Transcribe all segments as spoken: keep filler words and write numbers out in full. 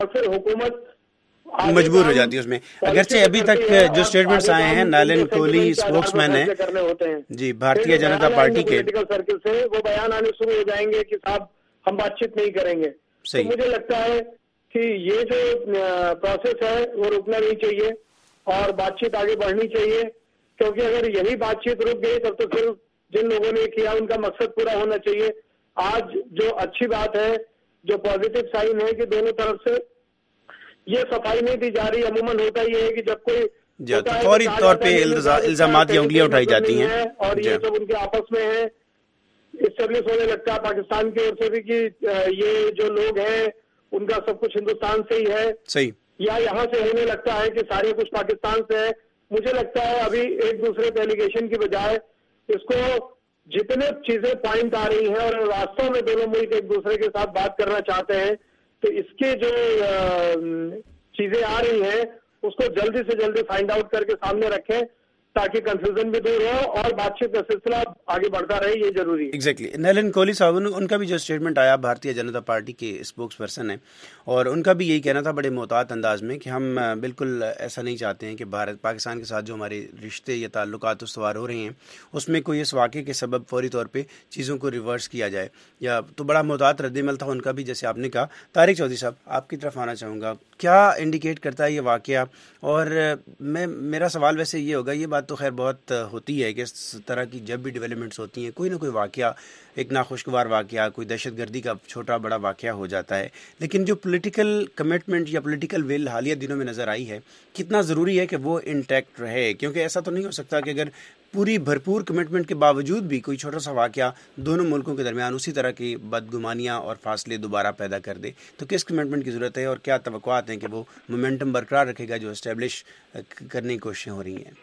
اور پھر حکومت مجبور ہو جاتی ہے اس میں. اگرچہ ابھی تک جو اسٹیٹمنٹس آئے ہیں نالن کوہلی اسپوکس مین ہیں جی بھارتیہ جنتا پارٹی کے سرکل سے وہ بیان آنے شروع ہو جائیں گے کہ صاحب ہم بات چیت نہیں کریں گے. تو مجھے لگتا ہے کہ یہ جو پروسیس ہے وہ رکنا نہیں چاہیے اور بات چیت آگے بڑھنی چاہیے, کیونکہ اگر یہی بات چیت رک گئی تب تو پھر جن لوگوں نے کیا ان کا مقصد پورا ہونا چاہیے. آج جو اچھی بات ہے, جو پازیٹو سائن ہے کہ دونوں طرف سے یہ صفائی نہیں دی جا رہی. عموماً ہوتا یہ ہے کہ جب کوئی فوری طور پہ الزامات کی انگلیاں اٹھائی جاتی ہیں اور یہ سب ان کے آپس میں ہے, اسٹیبلش ہونے لگتا ہے پاکستان کی اور سے بھی کہ یہ جو لوگ ہیں ان کا سب کچھ ہندوستان سے ہی ہے صحیح, یا یہاں سے ہونے لگتا ہے کہ سارے کچھ پاکستان سے ہے. مجھے لگتا ہے ابھی ایک دوسرے پہ ایلیگیشن کی بجائے اس کو جتنے چیزیں پوائنٹ آ رہی ہیں اور راستوں میں دونوں ملک ایک دوسرے کے ساتھ بات کرنا چاہتے ہیں تو اس کے جو چیزیں آ رہی ہیں اس کو جلدی سے جلدی فائنڈ آؤٹ کر کے سامنے رکھیں تاکہ کنفیوژن بھی دور ہو اور بات چیت کا سلسلہ آگے بڑھتا رہے, یہ ضروری ہے. ایگزیکٹلی نالن کوہلی صاحب ان کا بھی جو اسٹیٹمنٹ آیا بھارتیہ جنتا پارٹی کے اسپوکس پرسن ہیں اور ان کا بھی یہی کہنا تھا بڑے محتاط انداز میں کہ ہم بالکل ایسا نہیں چاہتے ہیں کہ بھارت پاکستان کے ساتھ جو ہمارے رشتے یا تعلقات استوار ہو رہے ہیں اس میں کوئی اس واقعے کے سبب فوری طور پہ چیزوں کو ریورس کیا جائے یا تو بڑا محتاط رد عمل تھا ان کا بھی جیسے آپ نے کہا. طارق چودھری صاحب آپ کی طرف آنا چاہوں گا, کیا انڈیکیٹ کرتا ہے یہ واقعہ؟ اور میں میرا سوال ویسے یہ ہوگا, یہ بات تو خیر بہت ہوتی ہے کہ اس طرح کی جب بھی ڈیولپمنٹس ہوتی ہیں کوئی نہ کوئی واقعہ, ایک ناخوشگوار واقعہ, کوئی دہشت گردی کا چھوٹا بڑا واقعہ ہو جاتا ہے, لیکن جو پولیٹیکل کمٹمنٹ یا پولیٹیکل ول حالیہ دنوں میں نظر آئی ہے کتنا ضروری ہے کہ وہ انٹیکٹ رہے, کیونکہ ایسا تو نہیں ہو سکتا کہ اگر پوری بھرپور کمٹمنٹ کے باوجود بھی کوئی چھوٹا سا واقعہ دونوں ملکوں کے درمیان اسی طرح کی بدگمانیاں اور فاصلے دوبارہ پیدا کر دے, تو کس کمٹمنٹ کی ضرورت ہے اور کیا توقعات ہیں کہ وہ مومنٹم برقرار رکھے گا جو اسٹیبلش کرنے کی کوششیں ہو رہی ہیں؟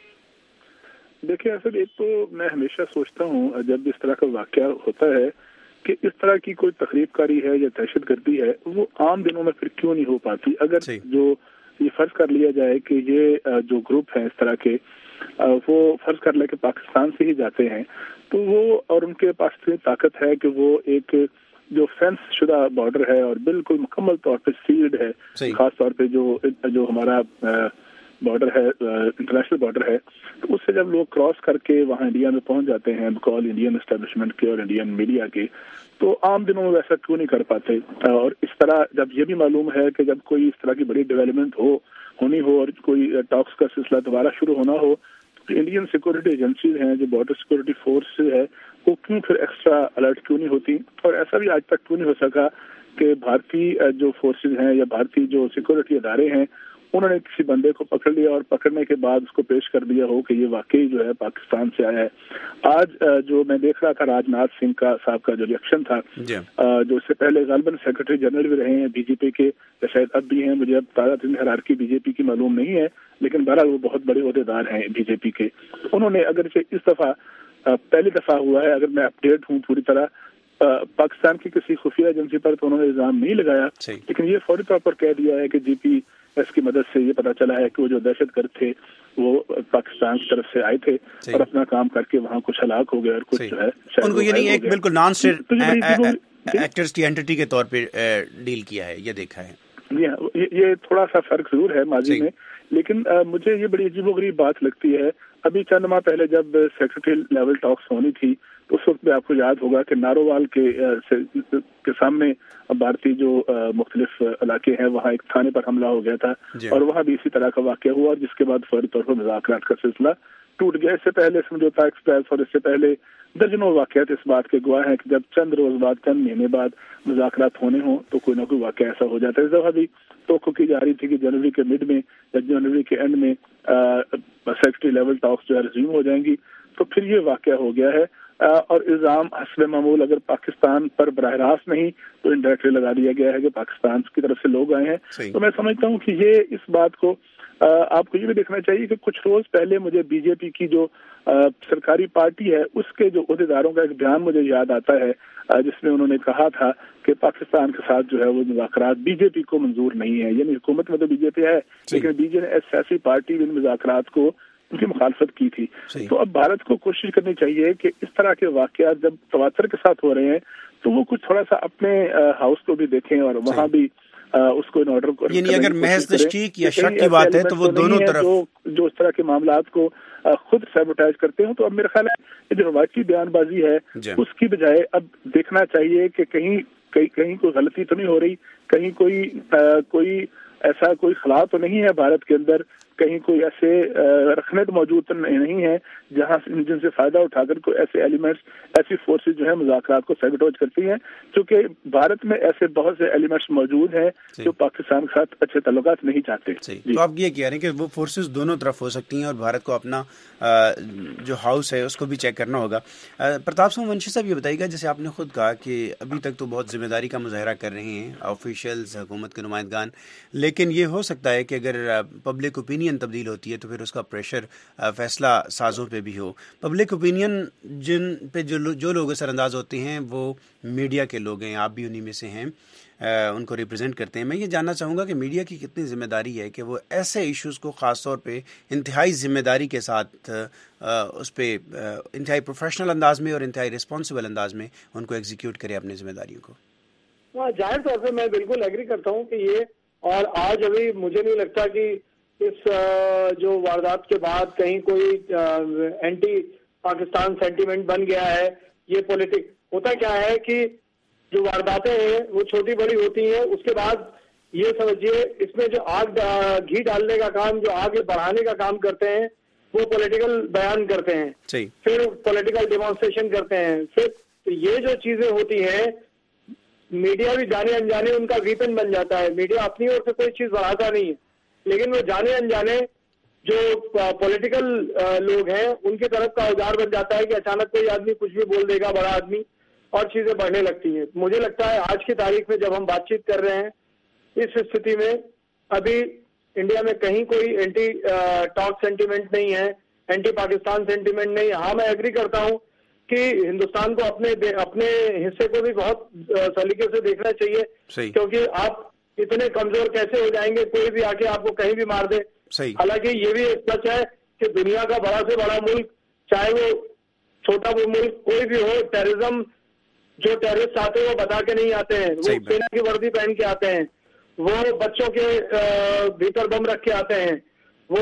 دیکھیں اصل ایک تو میں ہمیشہ سوچتا ہوں جب اس طرح کا واقعہ ہوتا ہے کہ اس طرح کی کوئی تقریب کاری ہے یا دہشت گردی ہے وہ عام دنوں میں پھر کیوں نہیں ہو پاتی. اگر جو یہ فرض کر لیا جائے کہ یہ جو گروپ ہیں اس طرح کے وہ فرض کر لیں کہ پاکستان سے ہی جاتے ہیں تو وہ اور ان کے پاس اتنی طاقت ہے کہ وہ ایک جو فینس شدہ بارڈر ہے اور بالکل مکمل طور پہ سیلڈ ہے, خاص طور پہ جو جو ہمارا بارڈر ہے انٹرنیشنل بارڈر ہے, تو اس سے جب لوگ کراس کر کے وہاں انڈیا میں پہنچ جاتے ہیں بکال انڈین اسٹیبلشمنٹ کے اور انڈین میڈیا کے, تو عام دنوں میں ویسا کیوں نہیں کر پاتے. اور اس طرح جب یہ بھی معلوم ہے کہ جب کوئی اس طرح کی بڑی ڈیولپمنٹ ہو ہونی ہو اور کوئی ٹاکس کا سلسلہ دوبارہ شروع ہونا ہو تو انڈین سیکورٹی ایجنسیز ہیں جو بارڈر سیکورٹی فورس ہے وہ کیوں پھر ایکسٹرا الرٹ کیوں نہیں ہوتی. اور ایسا بھی آج تک کیوں نہیں ہو سکا کہ بھارتی جو فورسز ہیں یا بھارتی جو سیکورٹی ادارے ہیں انہوں نے کسی بندے کو پکڑ لیا اور پکڑنے کے بعد اس کو پیش کر دیا ہو کہ یہ واقعی جو ہے پاکستان سے آیا ہے. آج جو میں دیکھ رہا تھا راج ناتھ سنگھ کا صاحب کا جو ریئیکشن تھا جو اس سے پہلے غالباً سیکرٹری جنرل بھی رہے ہیں بی جے پی کے یا شاید اب بھی ہیں, مجھے اب تازہ ترین ہرارکی بی جے پی کی معلوم نہیں ہے, لیکن بہرحال وہ بہت بڑے عہدیدار ہیں بی جے پی کے. انہوں نے اگر اس دفعہ پہلی دفعہ ہوا ہے, اگر میں اپڈیٹ ہوں پوری طرح, پاکستان کی کسی خفیہ ایجنسی پر تو انہوں نے الزام نہیں لگایا, لیکن یہ فوری طور پر کہہ دیا ہے کہ جی پی اس کی مدد سے یہ پتا چلا ہے کہ وہ جو دہشت گرد تھے وہ پاکستان کی طرف سے آئے تھے اور اپنا کام کر کے وہاں کچھ ہلاک ہو گئے اور کچھ جو ہے ان کو یعنی ایک بالکل نان اسٹیٹ ایکٹرز کی اینٹی کے طور پہ ڈیل کیا ہے, یہ دیکھا ہے. یہ تھوڑا سا فرق ضرور ہے ماضی میں, لیکن مجھے یہ بڑی عجیب و غریب بات لگتی ہے. ابھی چند ماہ پہلے جب سیکرٹری لیول ٹاکس ہونی تھی تو اس وقت بھی آپ کو یاد ہوگا کہ نارووال کے کے سامنے بھارتی جو مختلف علاقے ہیں وہاں ایک تھانے پر حملہ ہو گیا تھا اور وہاں بھی اسی طرح کا واقعہ ہوا جس کے بعد فوری طور پر مذاکرات کا سلسلہ ٹوٹ گیا. اس سے پہلے سمجھوتا ایکسپریس اور اس سے پہلے درجنوں واقعات اس بات کے گواہ ہیں کہ جب چند روز بعد چند مہینے بعد مذاکرات ہونے ہوں تو کوئی نہ کوئی واقعہ ایسا ہو جاتا ہے. اس دفعہ بھی توقع کی جا رہی تھی کہ جنوری کے مڈ میں یا جنوری کے اینڈ میں سیکرٹری لیول ٹاکس جو ہے ریزیوم ہو جائیں گی, تو پھر یہ واقعہ ہو گیا ہے. اور الزام حسب معمول اگر پاکستان پر براہ راست نہیں تو انڈائریکٹلی لگا دیا گیا ہے کہ پاکستان کی طرف سے لوگ آئے ہیں. تو میں سمجھتا ہوں کہ یہ اس بات کو آپ کو یہ بھی دیکھنا چاہیے کہ کچھ روز پہلے مجھے بی جے پی کی جو سرکاری پارٹی ہے اس کے جو عہدیداروں کا ایک بیان مجھے یاد آتا ہے جس میں انہوں نے کہا تھا کہ پاکستان کے ساتھ جو ہے وہ مذاکرات بی جے پی کو منظور نہیں ہے. یعنی حکومت میں تو بی جے پی ہے لیکن بی جے نے سیاسی پارٹی ان مذاکرات کو ان کی مخالفت کی تھی. تو اب بھارت کو کوشش کرنی چاہیے کہ اس طرح کے واقعات جب تواتر کے ساتھ ہو رہے ہیں تو وہ کچھ تھوڑا سا اپنے ہاؤس کو بھی دیکھیں اور وہاں بھی اس کو ان آرڈر کو یعنی اگر محض تشکیک یا شک کی بات ہے تو وہ دونوں طرف جو جو اس طرح کے معاملات کو خود سیبوٹائز کرتے ہوں. تو اب میرا خیال ہے جو روایتی بیان بازی ہے اس کی بجائے اب دیکھنا چاہیے کہ کہیں کہیں کوئی غلطی تو نہیں ہو رہی, کہیں کوئی کوئی ایسا کوئی خلا تو نہیں ہے بھارت کے اندر, کہیں کوئی ایسے رخنت موجود نہیں ہے جہاں جن سے فائدہ اٹھا کر کوئی ایسے ایلیمنٹس ایسی فورسز جو ہیں مذاکرات کو سیبوٹیج کرتی ہیں, کیونکہ بھارت میں ایسے بہت سے ایلیمنٹس موجود ہیں جو پاکستان کے ساتھ اچھے تعلقات نہیں چاہتے. جی. تو آپ یہ کہہ رہے ہیں کہ وہ فورسز دونوں طرف ہو سکتی ہیں اور بھارت کو اپنا جو ہاؤس ہے اس کو بھی چیک کرنا ہوگا. پرتاپ سنگھ ونشی صاحب یہ بتائیے گا, جیسے آپ نے خود کہا کہ ابھی تک تو بہت ذمہ داری کا مظاہرہ کر رہے ہیں آفیشیلز, حکومت کے نمائندگان, لیکن یہ ہو سکتا ہے کہ اگر پبلک اوپینین تبدیل ہوتی ہے تو پھر اس کا پریشر فیصلہ سازوں پہ بھی ہو. پبلک اوپینین جن پہ جو جو لوگ اثر انداز ہوتے ہیں وہ میڈیا کے لوگ ہیں, آپ بھی انہی میں سے ہیں, ان کو ریپرزینٹ کرتے ہیں. میں یہ جاننا چاہوں گا کہ میڈیا کی کتنی ذمہ داری ہے کہ وہ ایسے ایشوز کو خاص طور پہ انتہائی ذمہ داری کے ساتھ اس پہ انتہائی پروفیشنل انداز میں اور انتہائی رسپانسبل انداز میں ان کو ایگزیکیوٹ کرے اپنی ذمہ داریوں کو. ظاہر طور سے میں بالکل ایگری کرتا ہوں کہ یہ, اور آج ابھی مجھے نہیں لگتا کہ اس جو واردات کے بعد کہیں کوئی اینٹی پاکستان سینٹیمنٹ بن گیا ہے. یہ پولیٹک ہوتا کیا ہے کہ جو وارداتیں ہیں وہ چھوٹی بڑی ہوتی ہیں, اس کے بعد یہ سمجھیے اس میں جو آگ گھی ڈالنے کا کام, جو آگ بڑھانے کا کام کرتے ہیں وہ پولیٹیکل بیان کرتے ہیں, پھر پولیٹیکل ڈیمانسٹریشن کرتے ہیں. پھر یہ جو چیزیں ہوتی ہیں میڈیا بھی جانے انجانے ان کا ویپن بن جاتا ہے. میڈیا اپنی اور سے کوئی چیز بڑھاتا نہیں ہے, لیکن وہ جانے انجانے جو پولیٹیکل لوگ ہیں ان کی طرف کا اوزار بن جاتا ہے کہ اچانک کوئی آدمی کچھ بھی بول دے گا, بڑا آدمی, اور چیزیں بڑھنے لگتی ہیں. مجھے لگتا ہے آج کی تاریخ میں جب ہم بات چیت کر رہے ہیں اس استھتی میں ابھی انڈیا میں کہیں کوئی اینٹی ٹاک سینٹیمنٹ نہیں ہے, اینٹی پاکستان سینٹیمنٹ نہیں ہے. ہاں میں ایگری کرتا ہوں کہ ہندوستان کو اپنے اپنے حصے کو بھی بہت سلیقے سے دیکھنا چاہیے, کیونکہ آپ اتنے کمزور کیسے ہو جائیں گے کوئی بھی آ کے آپ کو کہیں بھی مار دے. حالانکہ یہ بھی ایک سچ ہے کہ دنیا کا بڑا سے بڑا ملک, چاہے وہ چھوٹا وہ ملک کوئی بھی ہو, ٹیررزم جو ٹیررسٹ آتے ہیں وہ بتا کے نہیں آتے ہیں, وہ سینا کی وردی پہن کے آتے ہیں, وہ بچوں کے بھیتر بم رکھ کے آتے ہیں, وہ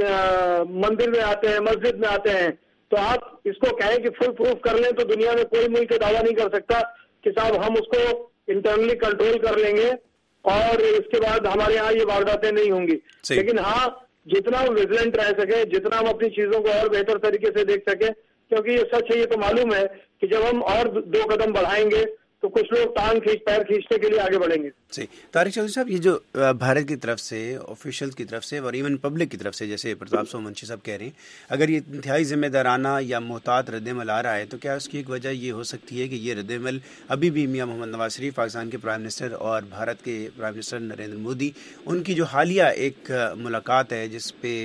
مندر میں آتے ہیں, مسجد میں آتے ہیں. تو آپ اس کو کہیں کہ فل پروف کر لیں تو دنیا میں کوئی ملک دعویٰ نہیں کر سکتا کہ صاحب ہم اس کو انٹرنلی کنٹرول کر لیں گے اور اس کے بعد ہمارے ہاں یہ وارداتیں نہیں ہوں گی. لیکن ہاں جتنا ہم ویجیلنٹ رہ سکیں, جتنا ہم اپنی چیزوں کو اور بہتر طریقے سے دیکھ سکیں, کیونکہ یہ سچ ہے, یہ تو معلوم ہے کہ جب ہم اور دو قدم بڑھائیں گے تو کچھ لوگ ٹانگ کھینچ پیر کھینچنے کے لیے آگے بڑھیں گے. جی طارق چودھری صاحب, یہ جو بھارت کی طرف سے آفیشیلز کی طرف سے اور ایون پبلک کی طرف سے, جیسے پرتاپ سنگھ ونشی صاحب کہہ رہے ہیں, اگر یہ انتہائی ذمہ دارانہ یا محتاط رد عمل آ رہا ہے تو کیا اس کی ایک وجہ یہ ہو سکتی ہے کہ یہ رد عمل ابھی بھی میاں محمد نواز شریف پاکستان کے پرائم منسٹر اور بھارت کے پرائم منسٹر نریندر مودی, ان کی جو حالیہ ایک ملاقات ہے جس پہ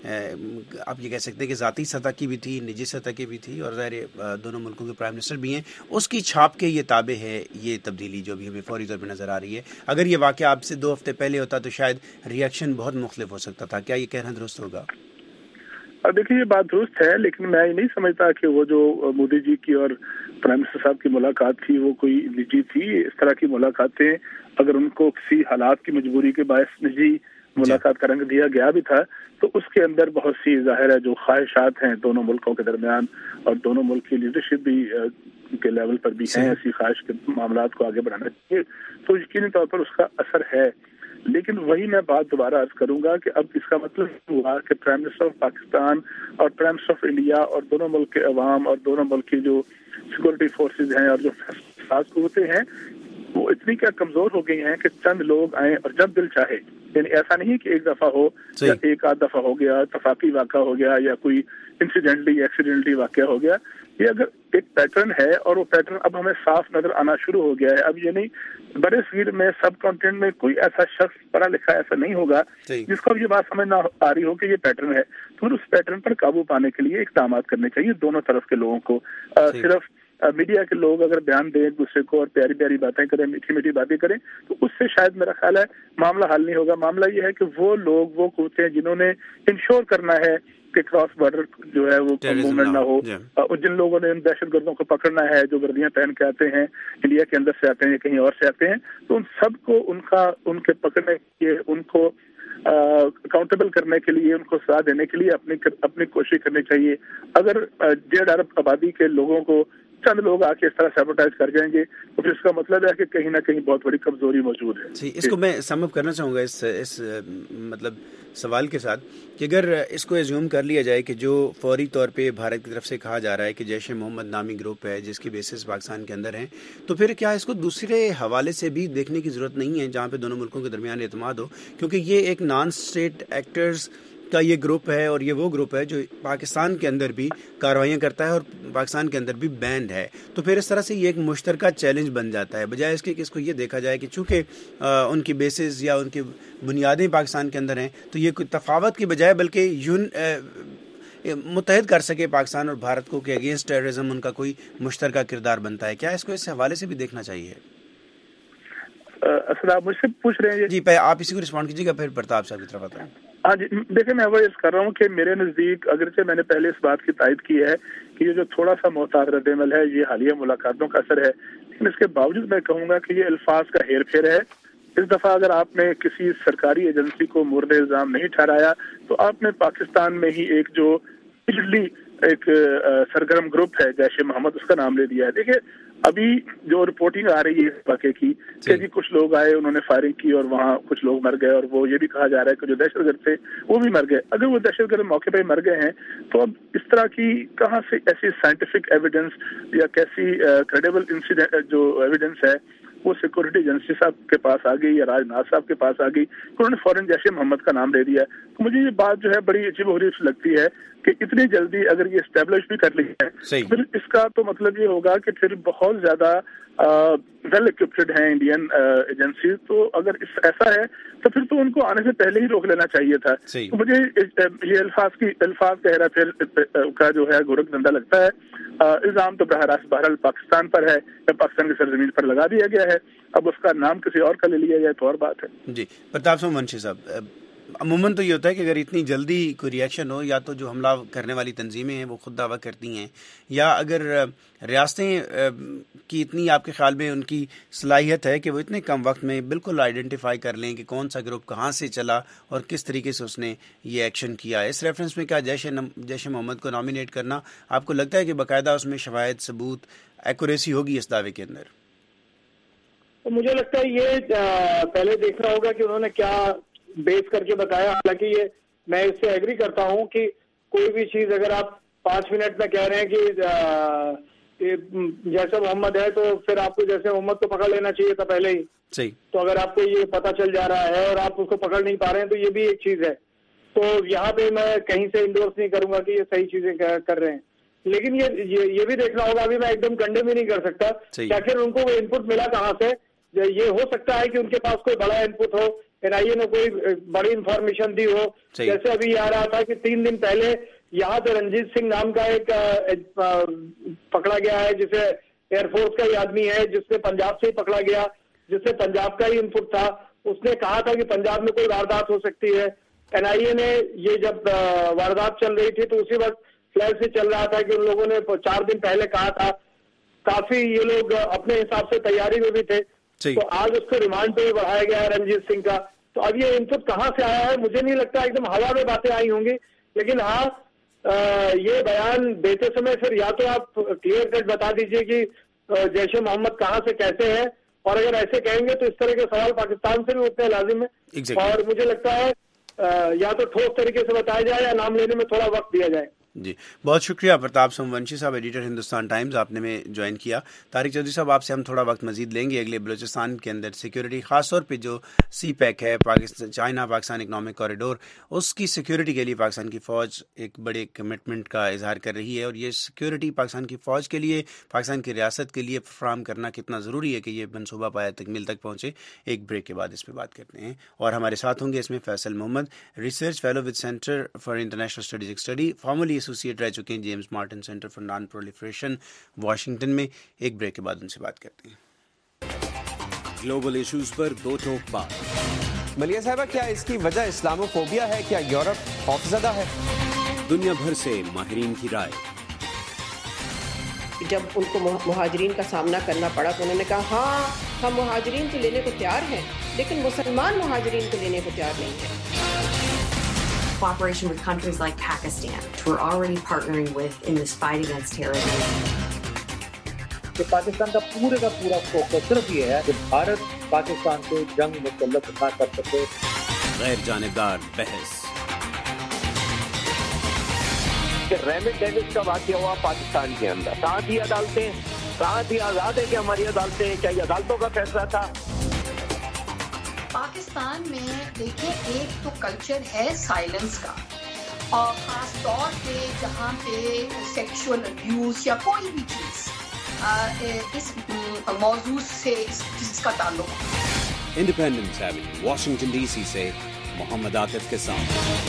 آپ یہ کہہ سکتے ہیں کہ ذاتی سطح کی بھی تھی, نجی سطح کی بھی تھی, اور ظاہر دونوں ملکوں کے پرائم منسٹر بھی ہیں, اس کی چھاپ کے یہ تابع ہے یہ تبدیلی جو بھی ہمیں فوری طور پہ نظر آ رہی ہے. اگر یہ واقعہ آپ سے دو ہفتے پہلے ہوتا تو شاید ریئیکشن بہت مختلف ہو سکتا تھا. کیا یہ کہنا درست ہوگا؟ دیکھیے یہ بات درست ہے, لیکن میں یہ نہیں سمجھتا کہ وہ جو مودی جی کی اور پرائم منسٹر صاحب کی ملاقات تھی وہ کوئی نجی تھی. اس طرح کی ملاقاتیں اگر ان کو کسی حالات کی مجبوری کے باعث نجی ملاقات کا رنگ دیا گیا بھی تھا تو اس کے اندر بہت سی ظاہر ہے جو خواہشات ہیں دونوں ملکوں کے درمیان, اور دونوں ملک کی لیڈرشپ بھی کے لیول پر بھی ہیں ایسی خواہش کے معاملات کو آگے بڑھانا چاہیے, تو یقینی طور پر اس کا اثر ہے. لیکن وہی میں بات دوبارہ عرض کروں گا کہ اب اس کا مطلب ہوا کہ پرائم منسٹر آف پاکستان اور پرائم منسٹر آف انڈیا اور دونوں ملک کے عوام اور دونوں ملک کی جو سیکورٹی فورسز ہیں اور جو ساز قوتیں ہیں وہ اتنی کیا کمزور ہو گئی ہیں کہ چند لوگ آئیں اور جب دل چاہے, یعنی ایسا نہیں کہ ایک دفعہ ہو یا ایک آدھ دفعہ ہو گیا, اتفاقی واقعہ ہو گیا یا کوئی انسیڈنٹلی ایکسیڈنٹلی واقعہ ہو گیا. یہ اگر ایک پیٹرن ہے اور وہ پیٹرن اب ہمیں صاف نظر آنا شروع ہو گیا ہے. اب یہ نہیں بڑے صغیر میں سب کانٹینٹ میں کوئی ایسا شخص پڑھا لکھا ایسا نہیں ہوگا جس کو اب یہ بات سمجھ نہ آ رہی ہو کہ یہ پیٹرن ہے, تو اس پیٹرن پر قابو پانے کے لیے اقدامات کرنے چاہیے دونوں طرف کے لوگوں کو. صرف میڈیا کے لوگ اگر بیان دیں ایک دوسرے کو اور پیاری پیاری باتیں کریں, میٹھی میٹھی باتیں کریں, تو اس سے شاید میرا خیال ہے معاملہ حل نہیں ہوگا. معاملہ یہ ہے کہ وہ لوگ وہ قوتیں جنہوں نے انشور کرنا ہے کہ کراس بارڈر جو ہے وہ موومنٹ نہ ہو. جن لوگوں نے ان دہشت گردوں کو پکڑنا ہے جو وردیاں پہن کے آتے ہیں, انڈیا کے اندر سے آتے ہیں یا کہیں اور سے آتے ہیں, تو ان سب کو ان کا ان کے پکڑنے کے لیے, ان کو اکاؤنٹیبل کرنے کے لیے, ان کو سزا دینے کے لیے اپنی اپنی کوشش کرنی چاہیے. اگر ڈیڑھ ارب آبادی کے لوگوں کو چند لوگ آ کے اس طرح سیبوٹائز کر جائیں گے تو پھر اس کا مطلب ہے کہ کہیں نہ کہیں بہت بڑی کمزوری موجود ہے. جی, اس کو میں سم اپ کرنا چاہوں گا اس اس مطلب سوال کے ساتھ کہ اگر اس کو ایزیوم کر لیا جائے کہ جو فوری طور پہ بھارت کی طرف سے کہا جا رہا ہے کہ جیش محمد نامی گروپ ہے جس کی بیسس پاکستان کے اندر ہیں, تو پھر کیا اس کو دوسرے حوالے سے بھی دیکھنے کی ضرورت نہیں ہے جہاں پہ دونوں ملکوں کے درمیان اعتماد ہو, کیونکہ یہ ایک نان اسٹیٹ ایکٹرز کا یہ گروپ ہے اور یہ وہ گروپ ہے جو پاکستان کے اندر بھی کارروائیاں کرتا ہے اور پاکستان کے اندر بھی بینڈ ہے. تو پھر اس طرح سے یہ ایک مشترکہ چیلنج بن جاتا ہے, بجائے اس کے کہ اس کو یہ دیکھا جائے کہ چونکہ ان کی بیسز یا ان کی بنیادیں پاکستان کے اندر ہیں تو یہ کوئی تفاوت کی بجائے بلکہ یون متحد کر سکے پاکستان اور بھارت کو کہ اگینسٹ ٹیررزم ان کا کوئی مشترکہ کردار بنتا ہے. کیا اس کو اس حوالے سے بھی دیکھنا چاہیے؟ اصل آپ مجھ سے پوچھ رہے ہیں جی, آپ اسی کو رسپونڈ کیجیے گا, پھر پرتاپ صاحب کی طرف آتا ہے. ہاں جی, دیکھیں میں وہ اس کر رہا ہوں کہ میرے نزدیک اگرچہ میں نے پہلے اس بات کی تائید کی ہے کہ یہ جو تھوڑا سا محتاط رد عمل ہے یہ حالیہ ملاقاتوں کا اثر ہے, لیکن اس کے باوجود میں کہوں گا کہ یہ الفاظ کا ہیر پھیر ہے. اس دفعہ اگر آپ نے کسی سرکاری ایجنسی کو مورد الزام نہیں ٹھہرایا تو آپ نے پاکستان میں ہی ایک جو پچھلی ایک سرگرم گروپ ہے جیش محمد, اس کا نام لے دیا ہے. دیکھیں ابھی جو رپورٹنگ آ رہی ہے اس واقعے کی کہ جی کچھ لوگ آئے, انہوں نے فائرنگ کی اور وہاں کچھ لوگ مر گئے, اور وہ یہ بھی کہا جا رہا ہے کہ جو دہشت گرد تھے وہ بھی مر گئے. اگر وہ دہشت گرد موقع پہ مر گئے ہیں تو اب اس طرح کی کہاں سے ایسی سائنٹیفک ایویڈنس یا کیسی کریڈیبل انسیڈنٹ جو ایویڈنس ہے وہ سیکورٹی ایجنسی صاحب کے پاس آ گئی یا راجناتھ صاحب کے پاس آ گئی, انہوں نے فوراً جیش محمد کا نام دے دیا. تو مجھے یہ بات جو ہے بڑی عجیب و غریب لگتی ہے کہ اتنی جلدی اگر یہ اسٹیبلش بھی کر لی ہے پھر اس کا تو مطلب یہ ہوگا کہ پھر بہت زیادہ ویل اکوپڈ ہیں انڈین ایجنسیز. تو اگر اس ایسا ہے تو پھر تو ان کو آنے سے پہلے ہی روک لینا چاہیے تھا. تو مجھے یہ الفاظ کی الفاظ کا ہیرا پھیر کا جو ہے گورکھ دھندا لگتا ہے. الزام تو بہر راست بہرحال پاکستان پر ہے یا پاکستان کی سرزمین پر لگا دیا گیا ہے, اب اس کا نام کسی اور کا لے لیا جائے تو اور بات ہے. جی, پرتاپ سنگھ منشی صاحب, عموماً تو یہ ہوتا ہے کہ اگر اتنی جلدی کوئی ریئیکشن ہو یا تو جو حملہ کرنے والی تنظیمیں ہیں وہ خود دعویٰ کرتی ہیں, یا اگر ریاستیں کی اتنی آپ کے خیال میں ان کی صلاحیت ہے کہ وہ اتنے کم وقت میں بالکل آئیڈینٹیفائی کر لیں کہ کون سا گروپ کہاں سے چلا اور کس طریقے سے اس نے یہ ایکشن کیا. اس ریفرنس میں کیا جیش جیش محمد کو نامینیٹ کرنا آپ کو لگتا ہے کہ باقاعدہ اس میں شواہد ثبوت ایکوریسی ہوگی اس دعوے کے اندر؟ مجھے لگتا ہے یہ پہلے دیکھنا ہوگا کہ انہوں نے کیا بیس کر کے بتایا. حالانکہ یہ میں اس سے ایگری کرتا ہوں کہ کوئی بھی چیز اگر آپ پانچ منٹ میں کہہ رہے ہیں کہ جیسے محمد ہے تو پھر آپ کو جیسے محمد کو پکڑ لینا چاہیے تھا پہلے ہی. صحیح. تو اگر آپ کو یہ پتہ چل جا رہا ہے اور آپ اس کو پکڑ نہیں پا رہے ہیں تو یہ بھی ایک چیز ہے. تو یہاں پہ میں کہیں سے انڈورس نہیں کروں گا کہ یہ صحیح چیزیں کر رہے ہیں, لیکن یہ یہ بھی دیکھنا ہوگا. ابھی میں ایک دم کنڈے بھی نہیں کر سکتا کہ آخر ان کو وہ ان پٹ ملا کہاں سے. یہ ہو سکتا ہے کہ ان کے پاس کوئی بڑا ان پٹ ہو, این آئی اے نے کوئی بڑی انفارمیشن دی ہو. جیسے ابھی یہ آ رہا تھا کہ تین دن پہلے یہاں پہ رنجیت سنگھ نام کا ایک پکڑا گیا ہے جسے ایئر فورس کا ہی آدمی ہے, جس نے پنجاب سے ہی پکڑا گیا, جس سے پنجاب کا ہی ان پٹ تھا. اس نے کہا تھا کہ پنجاب میں کوئی واردات ہو سکتی ہے. این آئی اے نے یہ جب واردات چل رہی تھی تو اسی وقت فلیش سے چل رہا تھا کہ ان لوگوں نے چار دن پہلے کہا تھا. کافی یہ لوگ اپنے حساب سے تیاری میں بھی تھے. تو آج اس کو ریمانڈ پہ بھی بڑھایا گیا ہے رنجیت سنگھ کا. تو اب یہ ان پٹ کہاں سے آیا ہے مجھے نہیں لگتا, ایک دم ہوا میں باتیں آئی ہوں گی. لیکن ہاں یہ بیان دیتے سمے پھر یا تو آپ کلیئر کٹ بتا دیجئے کہ جیش محمد کہاں سے کیسے ہے, اور اگر ایسے کہیں گے تو اس طرح کے سوال پاکستان سے بھی اتنے لازم ہے. اور مجھے لگتا ہے یا تو ٹھوس طریقے سے بتایا جائے یا نام لینے میں تھوڑا وقت دیا جائے. جی, بہت شکریہ پرتاپ سنگھ ونشی صاحب, ایڈیٹر ہندوستان ٹائمز, آپ نے میں جوائن کیا. طارق چودھری صاحب, آپ سے ہم تھوڑا وقت مزید لیں گے اگلے بلوچستان کے اندر سیکیورٹی, خاص طور پہ جو سی پیک ہے Pakistan China Pakistan economic corridor, اس کی سیکیورٹی کے لیے پاکستان کی فوج ایک بڑے کمٹمنٹ کا اظہار کر رہی ہے. اور یہ سیکیورٹی پاکستان کی فوج کے لیے, پاکستان کی ریاست کے لیے فراہم کرنا کتنا ضروری ہے کہ یہ منصوبہ پایا تکمیل تک پہنچے. ایک بریک کے بعد اس پہ بات کرتے ہیں. اور ہمارے ساتھ ہوں گے اس میں Faisal Muhammad, research fellow with centre for international studies study, formerly associate رہ چکے ہیں James Martin centre for non proliferation Washington میں. ایک بریک کے بعد ان سے بات کرتے ہیں. گلوبل ایشوز پر دو ٹوک بات. ملیہ صاحبہ, کیا اس کی وجہ اسلامو فوبیا ہے؟ کیا یورپ خوفزدہ ہے؟ दुनिया भर से माहिरीन की राय। जब उनको मुहाजिरीन का सामना करना पड़ा तो उन्होंने कहा हाँ हम मुहाजिरीन को लेने को तैयार हैं, लेकिन मुसलमान मुहाजिरीन को लेने को तैयार नहीं है। Cooperation with countries like Pakistan, which we're already partnering with in this fight against terrorism. कि पाकिस्तान का पूरे का पूरा फोकस सिर्फ ये है कि भारत पाकिस्तान से जंग मुसल्लत ना कर सके। गैर जानिबदार बहस। रेमिट डेविस का वाक़या हुआ पाकिस्तान के अंदर, कहाँ थी अदालतें, कहाँ थी आज़ाद है कि हमारी अदालतें, क्या ये अदालतों का फैसला था? पाकिस्तान में देखिए एक तो कल्चर है साइलेंस का, और खास तौर पे जहाँ पे सेक्सुअल अब्यूज या कोई भी चीज़ इस मौजूद से जिसका ताल्लुक। इंडिपेंडेंस एवेन्यू, वाशिंगटन डीसी से मोहम्मद आतिफ के साथ।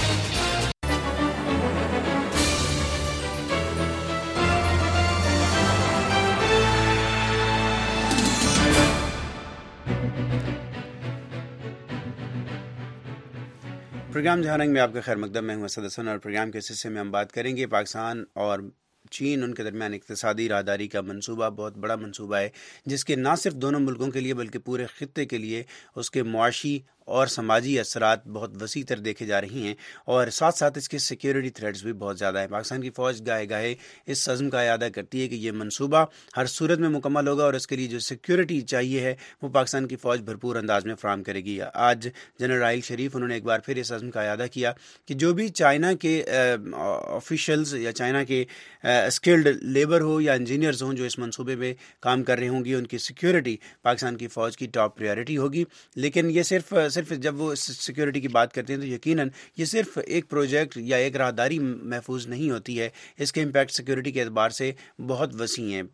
प्रोग्राम जहारंग में आपका खैर मकदम। मैं हूं असद हसन और प्रोग्राम के हिस्से में हम बात करेंगे पाकिस्तान और चीन, उनके दरमियान इक़्तिसादी राहदारी का मंसूबा बहुत बड़ा मंसूबा है, जिसके ना सिर्फ दोनों मुल्कों के लिए बल्कि पूरे खित्ते के लिए उसके मुआशी और समाजी असरात बहुत वसी तर देखे जा रही हैं, और साथ साथ इसके सिक्योरिटी थ्रेट्स भी बहुत ज़्यादा है। पाकिस्तान की फ़ौज गाहे गाहे इस अज़्म का इरादा करती है कि ये मंसूबा हर सूरत में मुकम्मल होगा और इसके लिए जो सिक्योरिटी चाहिए है वो पाकिस्तान की फ़ौज भरपूर अंदाज में फ़राहम करेगी। आज जनरल राहिल शरीफ उन्होंने एक बार फिर इस अज़्म का इरादा किया कि जो भी चाइना के ऑफिशल्स या चाइना के स्किल्ड लेबर हो या इंजीनियर्स हों जो इस मंसूबे में काम कर रहे होंगे, उनकी सिक्योरिटी पाकिस्तान की फ़ौज की टॉप प्रायोरिटी होगी। लेकिन ये सिर्फ सिर्फ जब वो सिक्योरिटी की बात करते हैं तो यकीनन ये सिर्फ एक प्रोजेक्ट या एक राहदारी महफूज नहीं होती है, इसके इम्पैक्ट सिक्योरिटी के एतबार से बहुत वसी हैं।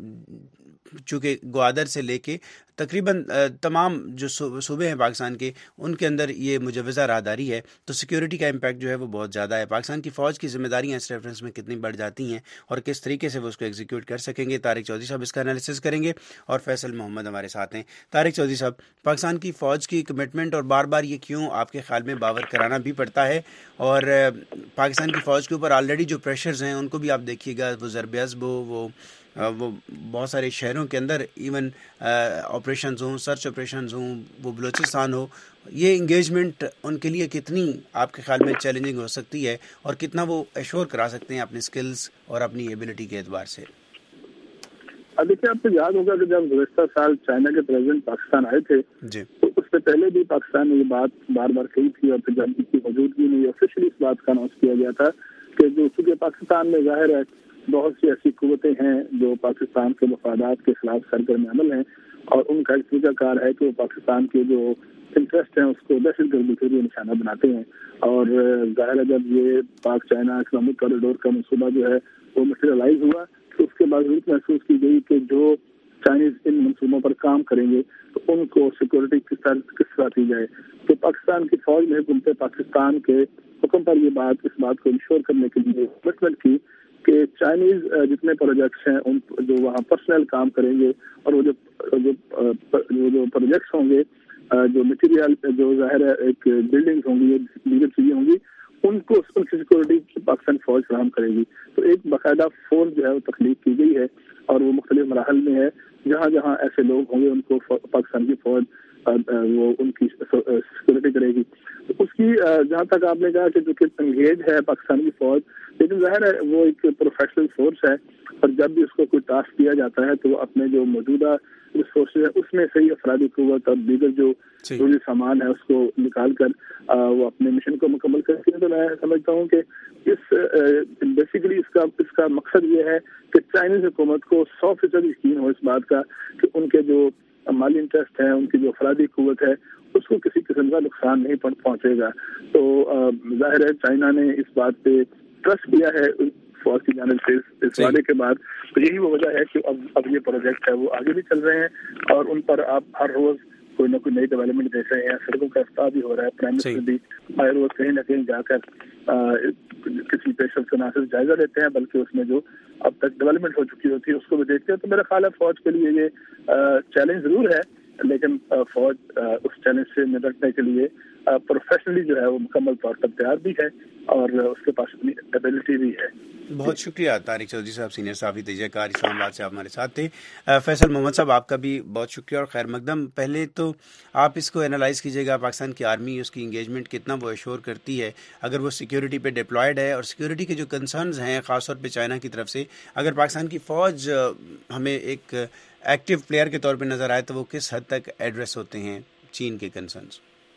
चूँकि ग्वादर से लेके तकरीबन तमाम जो सूबे हैं पाकिस्तान के, उनके अंदर ये मुजवज़ा राहदारी है, तो सिक्योरिटी का इम्पैक्ट जो है वो बहुत ज़्यादा है। पाकिस्तान की फ़ौज की जिम्मेदारियाँ इस रेफरेंस में कितनी बढ़ जाती हैं और किस तरीके से वो उसको एग्जीक्यूट कर सकेंगे, तारिक चौधरी साहब इसका एनालिसिस करेंगे और फैसल मोहम्मद हमारे साथ हैं। तारिक चौधरी साहब, पाकिस्तान की फ़ौज की कमिटमेंट और बार बार ये क्यों आपके ख्याल में बावर कराना भी पड़ता है, और पाकिस्तान की फ़ौज के ऊपर ऑलरेडी जो प्रेशर्स हैं उनको भी आप देखिएगा, वो ज़रब अज़ब हो, वो वो बहुत सारे शहरों के अंदर इवन ऑपरेशंस हों, सर्च ऑपरेशंस हों, वो बलूचिस्तान हो, ये इंगेजमेंट उनके लिए कितनी आपके ख्याल में चैलेंजिंग हो सकती है और कितना वो एश्योर करा सकते हैं अपनी स्किल्स और अपनी एबिलिटी के एतबार से? देखिए, आपको याद होगा कि जब गुज़श्ता साल चाइना के प्रेसिडेंट पाकिस्तान आए थे जी, तो उससे पहले भी पाकिस्तान ने ये बात बार बार कही थी, और फिर जब इसकी मौजूदगी में ऑफिशियली इस बात का अनाउंस किया गया था कि जो चूँकि पाकिस्तान में ज़ाहिर है बहुत सी ऐसी कुव्वतें हैं जो पाकिस्तान के मफादात के खिलाफ सरगर्म अमल हैं, और उनका एक तरीकाकार है कि वो पाकिस्तान के जो इंटरेस्ट हैं उसको दहशतगर्दी के लिए निशाना बनाते हैं। और ज़ाहिर है जब ये पाक चाइना इस्लामिक कॉरिडोर का मनसूबा जो है वो मटेरियलाइज हुआ तो उसके बाद जरूरत महसूस की गई कि जो चाइनीज इन मनसूबों पर काम करेंगे तो उनको सिक्योरिटी किस तरह किस तरह दी जाए। तो पाकिस्तान की फौज ने हुकूमत पाकिस्तान के हुक्म पर ये बात इस बात को इंश्योर करने के लिए कमिटमेंट की कि चाइनीज जितने प्रोजेक्ट्स हैं उन जो वहाँ पर्सनल काम करेंगे, और वो जो जो जो प्रोजेक्ट्स होंगे, जो मटेरियल जो ज़ाहिर है एक बिल्डिंग्स होंगी, लीगल चीज़ें होंगी, उनको उनकी सिक्योरिटी पाकिस्तान फौज फराहम करेगी। तो एक बाकायदा फोर्स जो है वो तख्लीक की गई है, और वो मुख्तलिफ मराहल में है। जहाँ जहाँ ऐसे लोग होंगे उनको पाकिस्तान की फौज वो उनकी सिक्योरिटी करेगी। तो उसकी जहाँ तक आपने कहा कि जो कि एंगेज है पाकिस्तान की फौज, लेकिन ज़ाहिर है वो एक प्रोफेशनल फोर्स है, और जब भी उसको कोई टास्क दिया जाता है तो वो अपने जो मौजूदा रिसोर्सेज है उसमें से ही अफरादी कुव्वत और दीगर जो जरूरी सामान है उसको निकाल कर वो अपने मिशन को मुकम्मल करती है। तो मैं समझता हूँ कि इस बेसिकली इसका इसका मकसद ये है कि चाइनीज हुकूमत को सौ फीसद यकीन हो इस बात का कि उनके जो माली इंटरेस्ट है, उनकी जो अफरादी कुव्वत है, उसको किसी किस्म का नुकसान नहीं पहुंचेगा। तो जाहिर है चाइना ने इस बात पे ट्रस्ट किया है फौज की जानिब से इस वादे के बाद। तो यही वो वजह है कि अब अब ये प्रोजेक्ट है वो आगे भी चल रहे हैं, और उन पर आप हर रोज कोई ना कोई नई डेवलपमेंट देख रहे हैं। सड़कों का इफ्ताह भी हो रहा है, प्राइम मिनिस्टर भी हर रोज कहीं ना कहीं जाकर किसी पेशेंट का ना सिर्फ जायजा लेते हैं बल्कि उसमें जो अब तक डेवलपमेंट हो चुकी होती है उसको भी देखते हैं। तो मेरा ख्याल है फौज के लिए ये चैलेंज जरूर है, लेकिन फौज उस चैलेंज से निपटने के लिए پروفیشنلی جو ہے وہ مکمل طور پر تیار بھی ہے اور اس کے پاس اپنی ایبلٹی بھی ہے. بہت شکریہ طارق چودھری صاحب, سینئر صحافی تجزیہ کار اسلام آباد سے آپ ہمارے ساتھ تھے. فیصل محمد صاحب آپ کا بھی بہت شکریہ اور خیر مقدم. پہلے تو آپ اس کو انالائز کیجیے گا, پاکستان کی آرمی اس کی انگیجمنٹ کتنا وہ ایشور کرتی ہے اگر وہ سیکیورٹی پہ ڈپلائڈ ہے, اور سیکیورٹی کے جو کنسرنز ہیں خاص طور پہ چائنا کی طرف سے, اگر پاکستان کی فوج ہمیں ایک ایکٹیو پلیئر کے طور پہ نظر آئے تو وہ کس حد تک ایڈریس ہوتے ہیں چین کے کنسرنز؟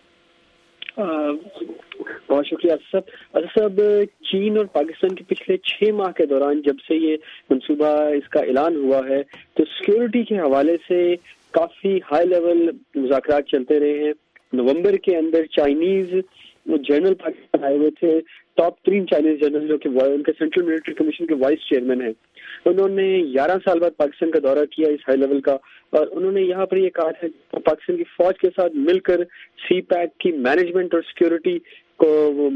بہت شکریہ صاحب. اصل صاحب چین اور پاکستان کے پچھلے چھ ماہ کے دوران جب سے یہ منصوبہ اس کا اعلان ہوا ہے تو سیکیورٹی کے حوالے سے کافی ہائی لیول مذاکرات چلتے رہے ہیں. نومبر کے اندر چائنیز جنرل پاکستان آئے ہوئے تھے, ٹاپ ترین چائنیز جنرل جو کہ ان کے سینٹرل ملٹری کمیشن کے وائس چیئرمین ہیں. انہوں نے گیارہ سال بعد پاکستان کا دورہ کیا اس ہائی لیول کا, اور انہوں نے یہاں پر یہ کہا ہے کہ پاکستان کی فوج کے ساتھ مل کر سی پیک کی مینجمنٹ اور سیکیورٹی کو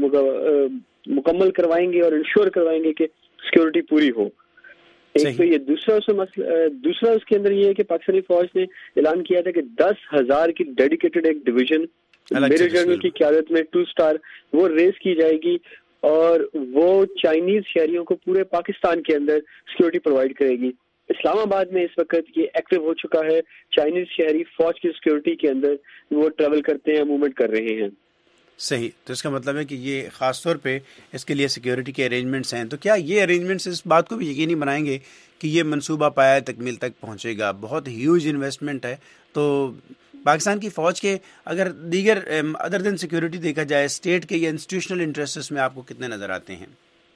مکمل کروائیں گے اور انشور کروائیں گے کہ سیکیورٹی پوری ہو. ایک تو یہ دوسرا اس مسئلہ دوسرا اس کے اندر یہ ہے کہ پاکستانی فوج نے اعلان کیا تھا کہ دس ہزار کی ڈیڈیکیٹڈ ایک ڈویژن میجر جنرل کی قیادت میں ٹو سٹار وہ ریز کی جائے گی, اور وہ چائنیز شہریوں کو پورے پاکستان کے اندر سیکیورٹی پرووائڈ کرے گی. اسلام آباد میں اس وقت یہ ایکٹیو ہو چکا ہے, چائنیز شہری فوج کی سیکیورٹی کے اندر وہ ٹریول کرتے ہیں, موومنٹ کر رہے ہیں. صحیح, تو اس کا مطلب ہے کہ یہ خاص طور پہ اس کے لیے سیکیورٹی کے ارینجمنٹس ہیں. تو کیا یہ ارینجمنٹس اس بات کو بھی یقینی بنائیں گے کہ یہ منصوبہ پایہ تکمیل تک پہنچے گا؟ بہت ہیوج انویسٹمنٹ ہے, تو پاکستان کی فوج کے اگر دیگر ادر دین سیکیورٹی دیکھا جائے اسٹیٹ کے یا انسٹیٹیوشنل انٹرسٹس میں آپ کو کتنے نظر آتے ہیں؟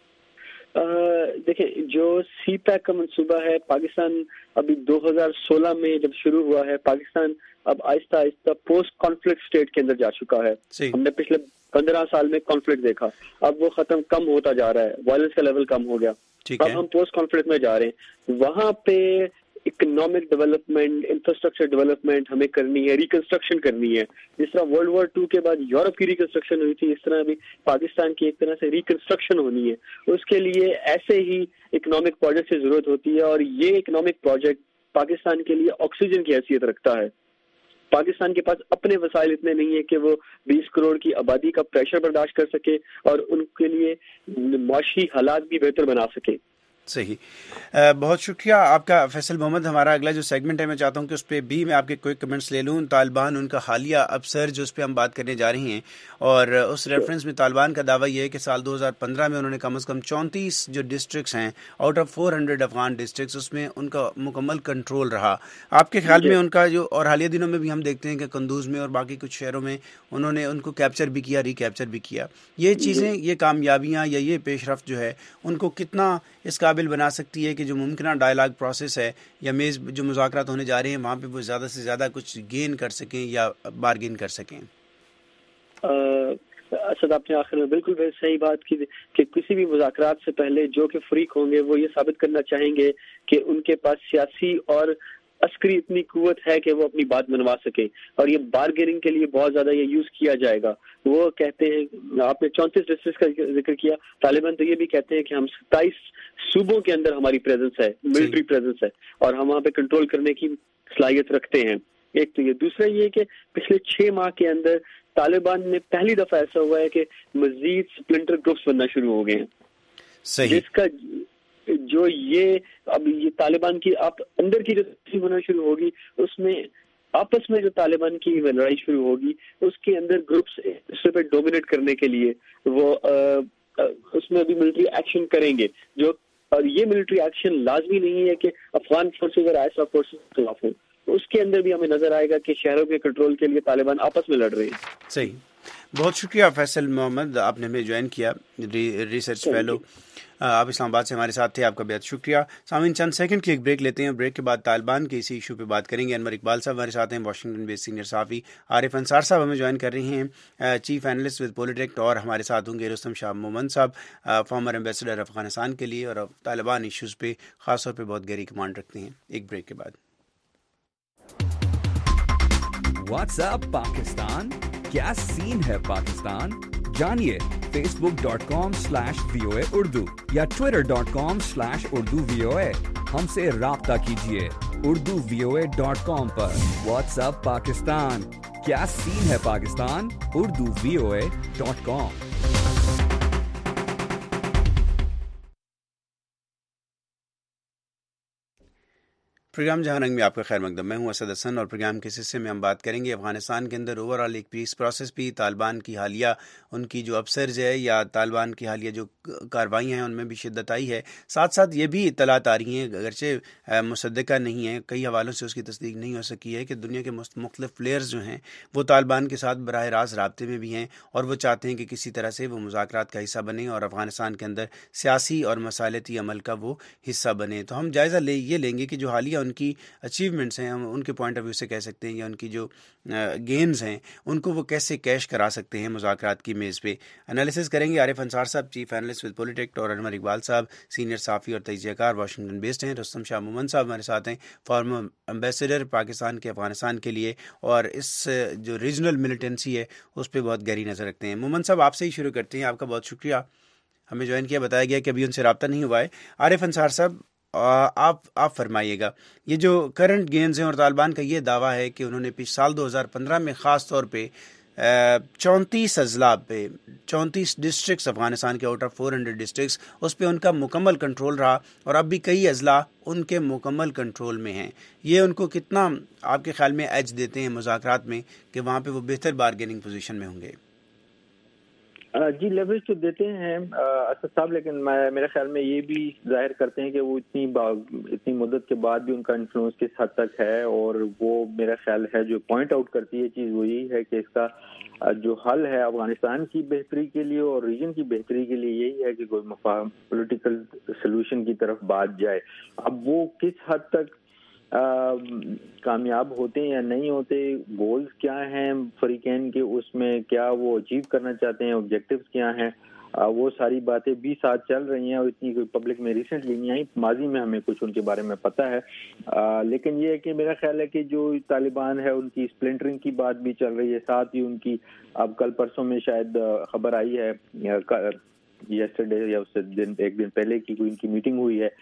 دیکھیں, جو سی پیک کا منصوبہ ہے پاکستان ابھی دو ہزار سولہ میں جب شروع ہوا ہے, پاکستان اب آہستہ آہستہ پوسٹ کانفلکٹ اسٹیٹ کے اندر جا چکا ہے. ہم نے پچھلے پندرہ سال میں کانفلکٹ دیکھا, اب وہ ختم کم ہوتا جا رہا ہے, وائلنس کا لیول کم ہو گیا, اب ہم پوسٹ کانفلکٹ میں جا رہے ہیں. وہاں پہ اکنامک ڈیولپمنٹ, انفراسٹرکچر ڈیولپمنٹ ہمیں کرنی ہے, ریکنسٹرکشن کرنی ہے. جس طرح ورلڈ وار ٹو کے بعد یورپ کی ریکنسٹرکشن ہوئی تھی, اس طرح ابھی پاکستان کی ایک طرح سے ریکنسٹرکشن ہونی ہے. اس کے لیے ایسے ہی اکنامک پروجیکٹ کی ضرورت ہوتی ہے, اور یہ اکنامک پروجیکٹ پاکستان کے لیے آکسیجن کی حیثیت رکھتا ہے. پاکستان کے پاس اپنے وسائل اتنے نہیں ہیں کہ وہ بیس کروڑ کی آبادی کا پریشر برداشت کر سکے اور ان کے لیے معاشی حالات بھی بہتر بنا سکے. صحیح, بہت شکریہ آپ کا فیصل محمد. ہمارا اگلا جو سیگمنٹ ہے میں چاہتا ہوں کہ اس پہ بھی میں آپ کے کوئی کمنٹس لے لوں. طالبان, ان کا حالیہ افسر جو اس پہ ہم بات کرنے جا رہے ہیں, اور اس ریفرنس میں طالبان کا دعویٰ یہ ہے کہ سال دو ہزار پندرہ میں انہوں نے کم از کم چونتیس جو ڈسٹرکٹس ہیں out of four hundred Afghan districts, اس میں ان کا مکمل کنٹرول رہا. آپ کے خیال میں ان کا جو, اور حالیہ دنوں میں بھی ہم دیکھتے ہیں کہ قندوز میں اور باقی کچھ شہروں میں انہوں نے ان کو کیپچر بھی کیا, ری کیپچر بھی کیا, یہ چیزیں, یہ کامیابیاں یا یہ پیش رفت جو ہے ان کو کتنا اس قابل بنا سکتی ہے کہ جو ممکنہ ڈائلاگ پروسیس ہے یا میز جو مذاکرات ہونے جا رہے ہیں وہاں پہ وہ زیادہ سے زیادہ کچھ گین کر سکیں یا بارگین کر سکیں؟ اسد, آپ نے آخر میں بالکل صحیح بات کی کہ کسی بھی مذاکرات سے پہلے جو کہ فریق ہوں گے وہ یہ ثابت کرنا چاہیں گے کہ ان کے پاس سیاسی اور عسکری اتنی قوت ہے کہ وہ اپنی بات منوا سکے, اور یہ بارگیننگ کے لیے بہت زیادہ یہ یوز کیا جائے گا. وہ کہتے ہیں, آپ نے چونتیس ڈسٹرکٹ کا ذکر کیا, طالبان تو یہ بھی کہتے ہیں کہ ہم ستائیس صوبوں کے اندر ہماری پریزنس ہے, ملٹری پریزنس ہے, اور ہم وہاں پہ کنٹرول کرنے کی صلاحیت رکھتے ہیں. ایک تو یہ, دوسرا یہ کہ پچھلے چھ ماہ کے اندر طالبان میں پہلی دفعہ ایسا ہوا ہے کہ مزید سپلنٹر گروپس بننا شروع ہو گئے ہیں. صحیح, جس کا جو یہ اب یہ طالبان کی آپ اندر کی جو تقسیم ہونا شروع ہوگی, اس میں آپس میں جو طالبان کی لڑائی شروع ہوگی, اس کے اندر گروپس دوسرے پہ ڈومینیٹ کرنے کے لیے وہ اس میں بھی ملٹری ایکشن کریں گے. جو اور یہ ملٹری ایکشن لازمی نہیں ہے کہ افغان فورسز اور آئیسا فورسز کے خلاف ہوں, اس کے اندر بھی ہمیں نظر آئے گا کہ شہروں کے کنٹرول کے لیے طالبان آپس میں لڑ رہے ہیں. صحیح, بہت شکریہ فیصل محمد, آپ نے ہمیں جوائن کیا, ریسرچ فیلو. آپ اسلام آباد سے ہمارے ساتھ تھے, آپ کا بہت شکریہ. سامعین, چند سیکنڈ کی ایک بریک لیتے ہیں, بریک کے بعد طالبان کے اسی ایشو پہ بات کریں گے. انور اقبال صاحب ہمارے ساتھ ہیں, واشنگٹن بیس سینئر صحافی. عارف انصار صاحب ہمیں جوائن کر رہے ہیں, چیف اینالسٹ ود پولیٹیکٹ, اور ہمارے ساتھ ہوں گے رستم شاہ مومن صاحب, فارمر ایمبیسڈر افغانستان کے لیے, اور طالبان ایشوز پہ خاص طور پہ بہت گہری کمانڈ رکھتے ہیں. ایک بریک کے بعد. واٹس اپ پاکستان, کیا سین ہے پاکستان؟ جانیے Facebook dot com slash V O A Urdu یا Twitter dot com slash Urdu V O A. ہم سے رابطہ کیجیے Urdu V O A dot com پر. واٹس اپ پاکستان, क्या सीन है Pakistan, Urdu V O A dot com. Programme जहां रंग में आपका खैर मकदम। मैं हूं असद हसन और प्रोग्राम के हिस्से में हम बात करेंगे अफगानिस्तान के अंदर ओवरऑल एक पीस प्रोसेस भी, तालिबान की हालिया उनकी जो अपसर्ज है या तालिबान की हालिया जो कार्रवाइयाँ हैं उनमें भी शिद्दत आई है। साथ साथ ये भी इत्तलात आ रही हैं, अगरचे मुसद्दका नहीं है, कई हवालों से उसकी तस्दीक नहीं हो सकी है कि दुनिया के मुख्तलिफ प्लेयर्स जो हैं वो तालिबान के साथ बराह रास्त राब्ते में भी हैं और वो चाहते हैं कि किसी तरह से वो मुज़ाकरात का हिस्सा बने और अफगानिस्तान के अंदर सियासी और मसालती अमल का वो हिस्सा बने। तो हम जायज़ा ले ये लेंगे कि जो हालिया उनकी अचीवमेंट्स हैं, हम उनके पॉइंट ऑफ व्यू से कह सकते हैं, या उनकी जो गेंस हैं उनको वो कैसे कैश करा सकते हैं मुज़ाकरात की मेज़ पे। एनालिसिस करेंगे आरिफ अंसार साहब, चीफ एनालिस्ट विद पॉलिटिक्ट, और अनवर इकबाल साहब, सीनियर साफ़ी और तजियाकार, वाशिंगटन बेस्ड हैं। रुस्तम शाह मोमन साहब हमारे साथ हैं, फॉर्मर एम्बेसडर पाकिस्तान के अफगानिस्तान के लिए, और इस जो रीजनल मिलिटेंसी है उस पर बहुत गहरी नज़र रखते हैं। मोमन साहब आपसे ही शुरू करते हैं, आपका बहुत शुक्रिया, हमें ज्वाइन किया। बताया गया कि अभी उनसे रब्ता नहीं हुआ है। आरिफ अंसार साहब आप आप फरमाइएगा, ये जो करंट गेंस हैं और तालिबान का ये दावा है कि उन्होंने पिछले साल दो हज़ार पंद्रह में ख़ास तौर पे चौंतीस अजला पे चौंतीस डिस्ट्रिक्ट्स अफगानिस्तान के out of four hundred districts उस पर उनका मुकम्मल कंट्रोल रहा और अब भी कई अजला उनके मुकम्मल कंट्रोल में हैं। ये उनको कितना आपके ख्याल में एज देते हैं मुज़ाकरात में कि वहाँ पे वो बेहतर बारगेनिंग पोजीशन में होंगे? जी लेवरेज तो देते हैं असद साहब, लेकिन मैं मेरे ख्याल में ये भी जाहिर करते हैं कि वो इतनी इतनी मुद्दत के बाद भी उनका इन्फ्लुएंस किस हद तक है, और वो मेरा ख्याल है जो पॉइंट आउट करती है चीज़ वो यही है कि इसका जो हल है अफगानिस्तान की बेहतरी के लिए और रीजन की बेहतरी के लिए यही है कि कोई पॉलिटिकल सोल्यूशन की तरफ बात जाए। अब वो किस हद तक आ, कामयाब होते हैं या नहीं होते, गोल्स क्या हैं फरीकैन के, उसमें क्या वो अचीव करना चाहते हैं, ऑब्जेक्टिव्स क्या हैं, आ, वो सारी बातें भी साथ चल रही हैं और इतनी कोई पब्लिक में रिसेंटली नहीं आई, माजी में हमें कुछ उनके बारे में पता है। आ, लेकिन ये है कि मेरा ख्याल है कि जो तालिबान है उनकी स्प्लिंटरिंग की बात भी चल रही है, साथ ही उनकी अब कल परसों में शायद खबर आई है यस्टरडे या उससे दिन एक दिन पहले की कोई इनकी मीटिंग हुई है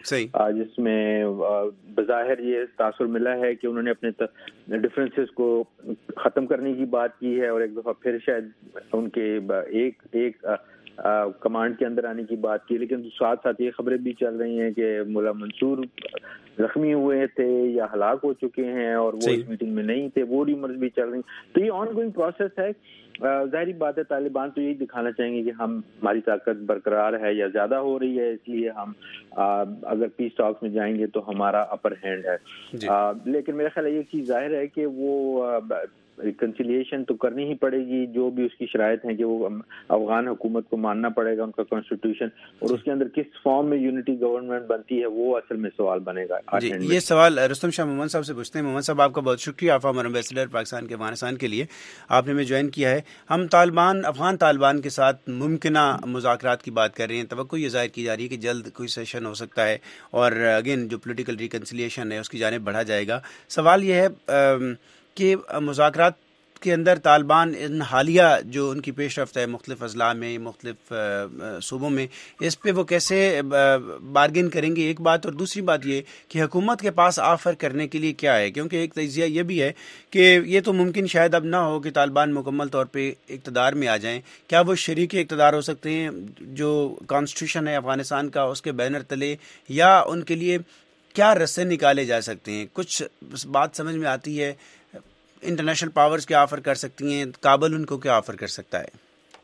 जिसमें बज़ाहिर ये तासुर मिला है कि उन्होंने अपने डिफरेंसेस को ख़त्म करने की बात की है और एक दफ़ा फिर शायद उनके एक एक आ, आ, कमांड के अंदर आने की बात की। लेकिन साथ साथ ये खबरें भी चल रही हैं कि मुल्ला मंसूर जख्मी हुए थे या हलाक हो चुके हैं और वो इस मीटिंग में नहीं थे, वो र्यूमर्स भी चल रही हैं। तो ये ऑन गोइंग प्रोसेस है। जाहिर बात है तालिबान तो यही दिखाना चाहेंगे कि हम हमारी ताकत बरकरार है या ज्यादा हो रही है, इसलिए हम आ, अगर पीस टॉक्स में जाएंगे तो हमारा अपर हैंड है। आ, लेकिन मेरा ख्याल है ये चीज जाहिर है कि वो रिकन्सिलिएशन तो करनी ही पड़ेगी, जो भी उसकी शराइत है कि वो अफगान हुकूमत को मानना पड़ेगा उनका कॉन्स्टिट्यूशन, और उसके अंदर किस फॉर्म में यूनिटी गवर्नमेंट बनती है वो असल में सवाल बनेगा। जी, ये सवाल रुस्तम शाह मोहम्मद साहब से पूछते हैं। मोहम्मद साहब आपका बहुत शुक्रिया, फॉर्मर एम्बेसडर पाकिस्तान के अफगानिस्तान के लिए, आपने हमें ज्वाइन किया है। हम तालिबान अफगान तालिबान के साथ मुमकिना मुज़ाकरात की बात कर रहे हैं, तवक्को ये जाहिर की जा रही है कि जल्द कोई सेशन हो सकता है और अगेन जो पोलिटिकल रिकन्सिलिएशन है उसकी जानिब बढ़ा जाएगा। सवाल ये है कि मुज़ाकरात के अंदर तालिबान इन हालिया जो उनकी पेशरफ्त है मुख्तलिफ अजला में मुख्तलिफ सूबों में, इस पे वो कैसे बार्गेन करेंगे, एक बात। और दूसरी बात ये कि हुकूमत के पास ऑफ़र करने के लिए क्या है, क्योंकि एक तजिया ये भी है कि ये तो मुमकिन शायद अब ना हो कि तालिबान मुकम्मल तौर पे इक़्तिदार में आ जाएं। क्या वो शरीक इक़्तिदार हो सकते हैं जो कॉन्स्टिट्यूशन है अफ़गानिस्तान का उसके बैनर तले, या उनके लिए क्या रस्ते निकाले जा सकते हैं? कुछ बात समझ में आती है इंटरनेशनल पावर्स क्या ऑफर कर सकती हैं, काबुल उनको क्या ऑफर कर सकता है?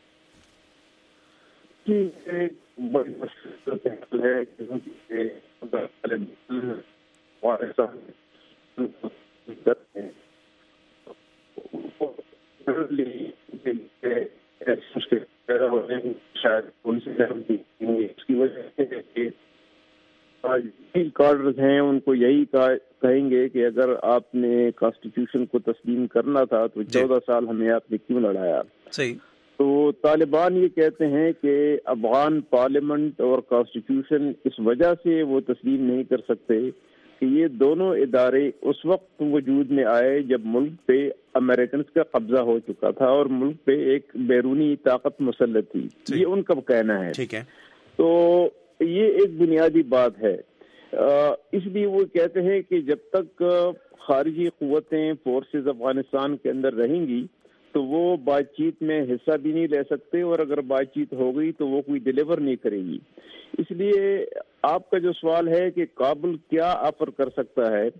बड़ी मुश्किल है शायद उसकी वजह से आज कार्डर्स हैं उनको यही कहेंगे कि अगर आपने कॉन्स्टिट्यूशन को तस्लीम करना था तो चौदह साल हमें आपने क्यों लड़ाया। सही। तो तालिबान ये कहते हैं कि अफगान पार्लियामेंट और कॉन्स्टिट्यूशन इस वजह से वो तस्लीम नहीं कर सकते कि ये दोनों इदारे उस वक्त वजूद में आए जब मुल्क पे अमेरिकन का कब्जा हो चुका था और मुल्क पे एक बैरूनी ताकत मुसल्लत थी। ये उनका कहना है। ठीक है। तो ये एक बुनियादी बात है। اس لیے وہ کہتے ہیں کہ جب تک خارجی قوتیں فورسز افغانستان کے اندر رہیں گی تو وہ بات چیت میں حصہ بھی نہیں لے سکتے، اور اگر بات چیت ہو گئی تو وہ کوئی ڈیلیور نہیں کرے گی. اس لیے آپ کا جو سوال ہے کہ کابل کیا آفر کر سکتا ہے،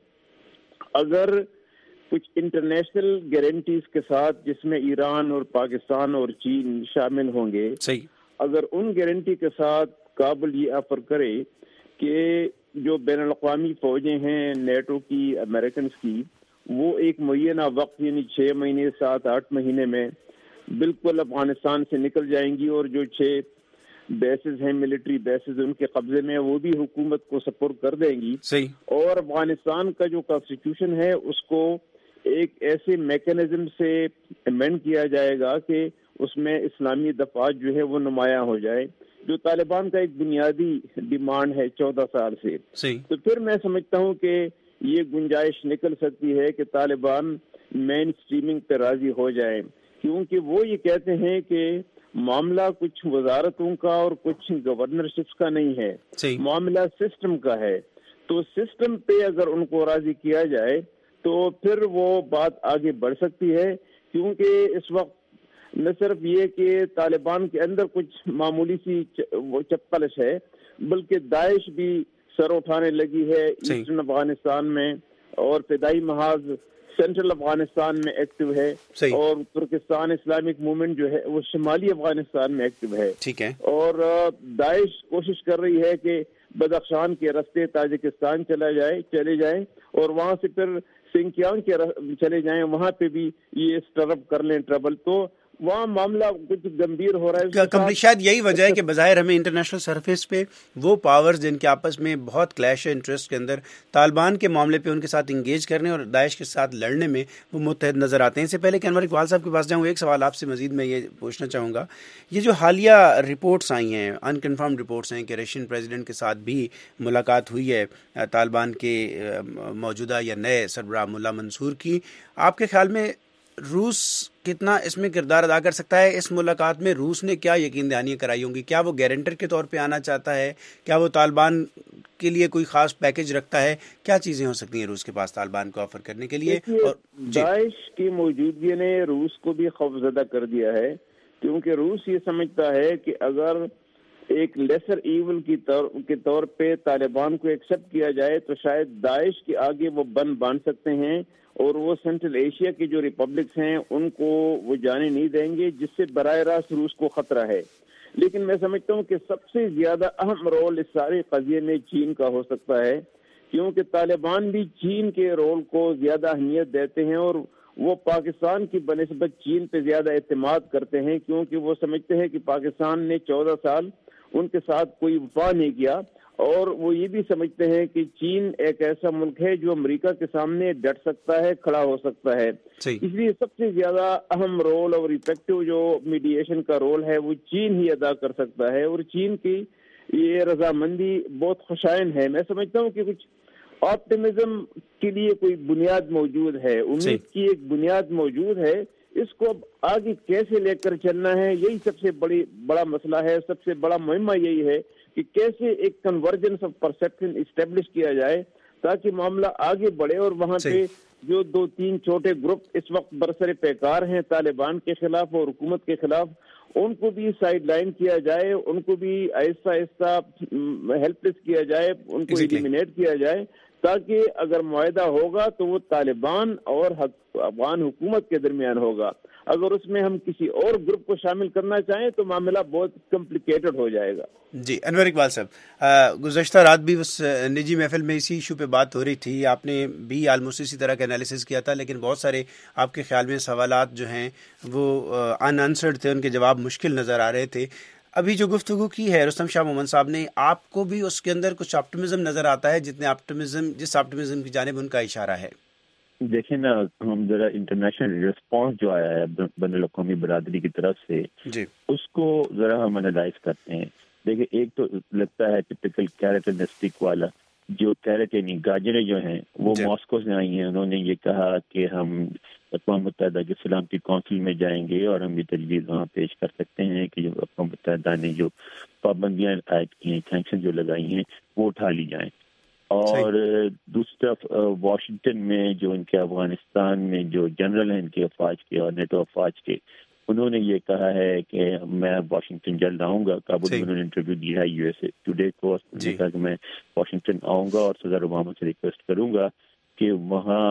اگر کچھ انٹرنیشنل گارنٹیز کے ساتھ جس میں ایران اور پاکستان اور چین شامل ہوں گے، صحیح، اگر ان گارنٹی کے ساتھ کابل یہ آفر کرے کہ جو بین الاقوامی فوجیں ہیں نیٹو کی، امریکنز کی، وہ ایک معینہ وقت یعنی چھ مہینے سات آٹھ مہینے میں بالکل افغانستان سے نکل جائیں گی، اور جو چھ بیسز ہیں ملٹری بیسز ان کے قبضے میں وہ بھی حکومت کو سپورٹ کر دیں گی. صحیح. اور افغانستان کا جو کانسٹیٹیوشن ہے اس کو ایک ایسے میکینزم سے امینڈ کیا جائے گا کہ اس میں اسلامی دفعات جو ہے وہ نمایاں ہو جائے، جو طالبان کا ایک بنیادی ڈیمانڈ ہے چودہ سال سے. صحیح. تو پھر میں سمجھتا ہوں کہ یہ گنجائش نکل سکتی ہے کہ طالبان مین اسٹریمنگ پہ راضی ہو جائیں، کیونکہ وہ یہ کہتے ہیں کہ معاملہ کچھ وزارتوں کا اور کچھ گورنرشپس کا نہیں ہے، معاملہ سسٹم کا ہے. تو سسٹم پہ اگر ان کو راضی کیا جائے تو پھر وہ بات آگے بڑھ سکتی ہے، کیونکہ اس وقت نہ صرف یہ کہ طالبان کے اندر کچھ معمولی سی وہ چپقلش ہے، بلکہ داعش بھی سر اٹھانے لگی ہے ایسٹرن افغانستان میں، اور فدائی محاذ سینٹرل افغانستان میں ایکٹیو ہے، اور ترکستان اسلامک موومنٹ جو ہے وہ شمالی افغانستان میں ایکٹیو ہے. ٹھیک ہے. اور داعش کوشش کر رہی ہے کہ بدخشان کے راستے تاجکستان چلا جائے چلے جائیں اور وہاں سے پھر سنکیانگ کے چلے جائیں، وہاں پہ بھی یہ اسٹرپ کر لیں ٹربل. تو وہاں معاملہ کچھ گمبھیر ہو رہا ہے. شاید یہی وجہ ہے کہ بظاہر ہمیں انٹرنیشنل سرفیس پہ وہ پاورز جن کے آپس میں بہت کلیش ہے انٹرسٹ کے اندر، طالبان کے معاملے پہ ان کے ساتھ انگیج کرنے اور داعش کے ساتھ لڑنے میں وہ متحد نظر آتے ہیں. اس سے پہلے کہ انور اقبال صاحب کے پاس جاؤں، ایک سوال آپ سے مزید میں یہ پوچھنا چاہوں گا. یہ جو حالیہ رپورٹس آئی ہیں، ان کنفرمڈ رپورٹس ہیں کہ رشین پریزیڈنٹ کے ساتھ بھی ملاقات ہوئی ہے طالبان کے موجودہ یا نئے سربراہ ملا منصور کی، آپ کے خیال میں روس کتنا اس میں کردار ادا کر سکتا ہے؟ اس ملاقات میں روس نے کیا یقین دہانیاں کرائی ہوں گی؟ کیا وہ گارنٹر کے طور پہ آنا چاہتا ہے؟ کیا وہ طالبان کے لیے کوئی خاص پیکج رکھتا ہے؟ کیا چیزیں ہو سکتی ہیں روس کے پاس طالبان کو آفر کرنے کے لیے؟ اور داعش کی موجودگی نے روس کو بھی خوفزدہ کر دیا ہے، کیونکہ روس یہ سمجھتا ہے کہ اگر ایک لیسر ایول کی طور کے طور پہ طالبان کو ایکسپٹ کیا جائے تو شاید داعش کے آگے وہ بند باندھ سکتے ہیں، اور وہ سینٹرل ایشیا کی جو ریپبلکس ہیں ان کو وہ جانے نہیں دیں گے، جس سے براہ راست روس کو خطرہ ہے. لیکن میں سمجھتا ہوں کہ سب سے زیادہ اہم رول اس سارے قضیے میں چین کا ہو سکتا ہے، کیونکہ طالبان بھی چین کے رول کو زیادہ اہمیت دیتے ہیں، اور وہ پاکستان کی بنسبت چین پہ زیادہ اعتماد کرتے ہیں، کیونکہ وہ سمجھتے ہیں کہ پاکستان نے چودہ سال ان کے ساتھ کوئی وفا نہیں کیا، اور وہ یہ بھی سمجھتے ہیں کہ چین ایک ایسا ملک ہے جو امریکہ کے سامنے ڈٹ سکتا ہے، کھڑا ہو سکتا ہے. اس لیے سب سے زیادہ اہم رول اور ایفیکٹو جو میڈیشن کا رول ہے وہ چین ہی ادا کر سکتا ہے، اور چین کی یہ رضامندی بہت خوشائن ہے. میں سمجھتا ہوں کہ کچھ آپٹیمزم کے لیے کوئی بنیاد موجود ہے، امید کی ایک بنیاد موجود ہے. اس کو اب آگے کیسے لے کر چلنا ہے یہی سب سے بڑی بڑا مسئلہ ہے. سب سے بڑا مہمہ یہی ہے کہ کیسے ایک کنورجنس آف پرسپشن اسٹیبلش کیا جائے تاکہ معاملہ آگے بڑھے، اور وہاں پہ جو دو تین چھوٹے گروپ اس وقت برسر پیکار ہیں طالبان کے خلاف اور حکومت کے خلاف، ان کو بھی سائیڈ لائن کیا جائے، ان کو بھی آہستہ آہستہ ہیلپ لیس کیا جائے، ان کو ایلیمینیٹ کیا جائے، تاکہ اگر معاہدہ ہوگا تو وہ طالبان اور افغان حکومت کے درمیان ہوگا. اگر اس میں ہم کسی اور گروپ کو شامل کرنا چاہیں تو معاملہ بہت کمپلیکیٹڈ ہو جائے گا. جی انور اقبال صاحب، گزشتہ رات بھی اس نجی محفل میں اسی ایشو پہ بات ہو رہی تھی، آپ نے بھی آلموسٹ اسی طرح کا انالیسس کیا تھا، لیکن بہت سارے آپ کے خیال میں سوالات جو ہیں وہ ان آنسرڈ تھے، ان کے جواب مشکل نظر آ رہے تھے. ابھی جو گفتگو کی ہے رستم شاہ مومن صاحب نے، آپ کو بھی اس کے اندر کچھ آپٹیمزم نظر آتا ہے؟ جتنے آپٹیمزم جس آپٹیمزم کی جانب ان کا اشارہ ہے. دیکھیں نا، ہم ذرا انٹرنیشنل رسپانس جو آیا ہے بین الاقوامی برادری کی طرف سے، جی اس کو ذرا ہم انالائز کرتے ہیں. دیکھیں، ایک تو لگتا ہے ٹپیکل کیریٹرسٹک والا، جو کیرٹ یعنی گاجریں جو ہیں وہ ماسکو سے آئی ہیں. انہوں نے یہ کہا کہ ہم اقوام متحدہ کے سلامتی کونسل میں جائیں گے اور ہم یہ تجویز وہاں پیش کر سکتے ہیں کہ جو اقوام متحدہ نے جو پابندیاں عائد کی ہیں، سینکشن جو لگائی ہیں، وہ اٹھا لی جائیں. اور دوسری طرف واشنگٹن میں جو ان کے افغانستان میں جو جنرل ہیں ان کے افواج کے اور نیٹو افواج کے، انہوں نے یہ کہا ہے کہ میں واشنگٹن جلد آؤں گا. کابل میں انہوں نے انٹرویو دیا ہے یو ایس اے ٹوڈے کو، نے کہا کہ میں واشنگٹن آؤں گا اور صدر اوباما سے ریکویسٹ کروں گا کہ وہاں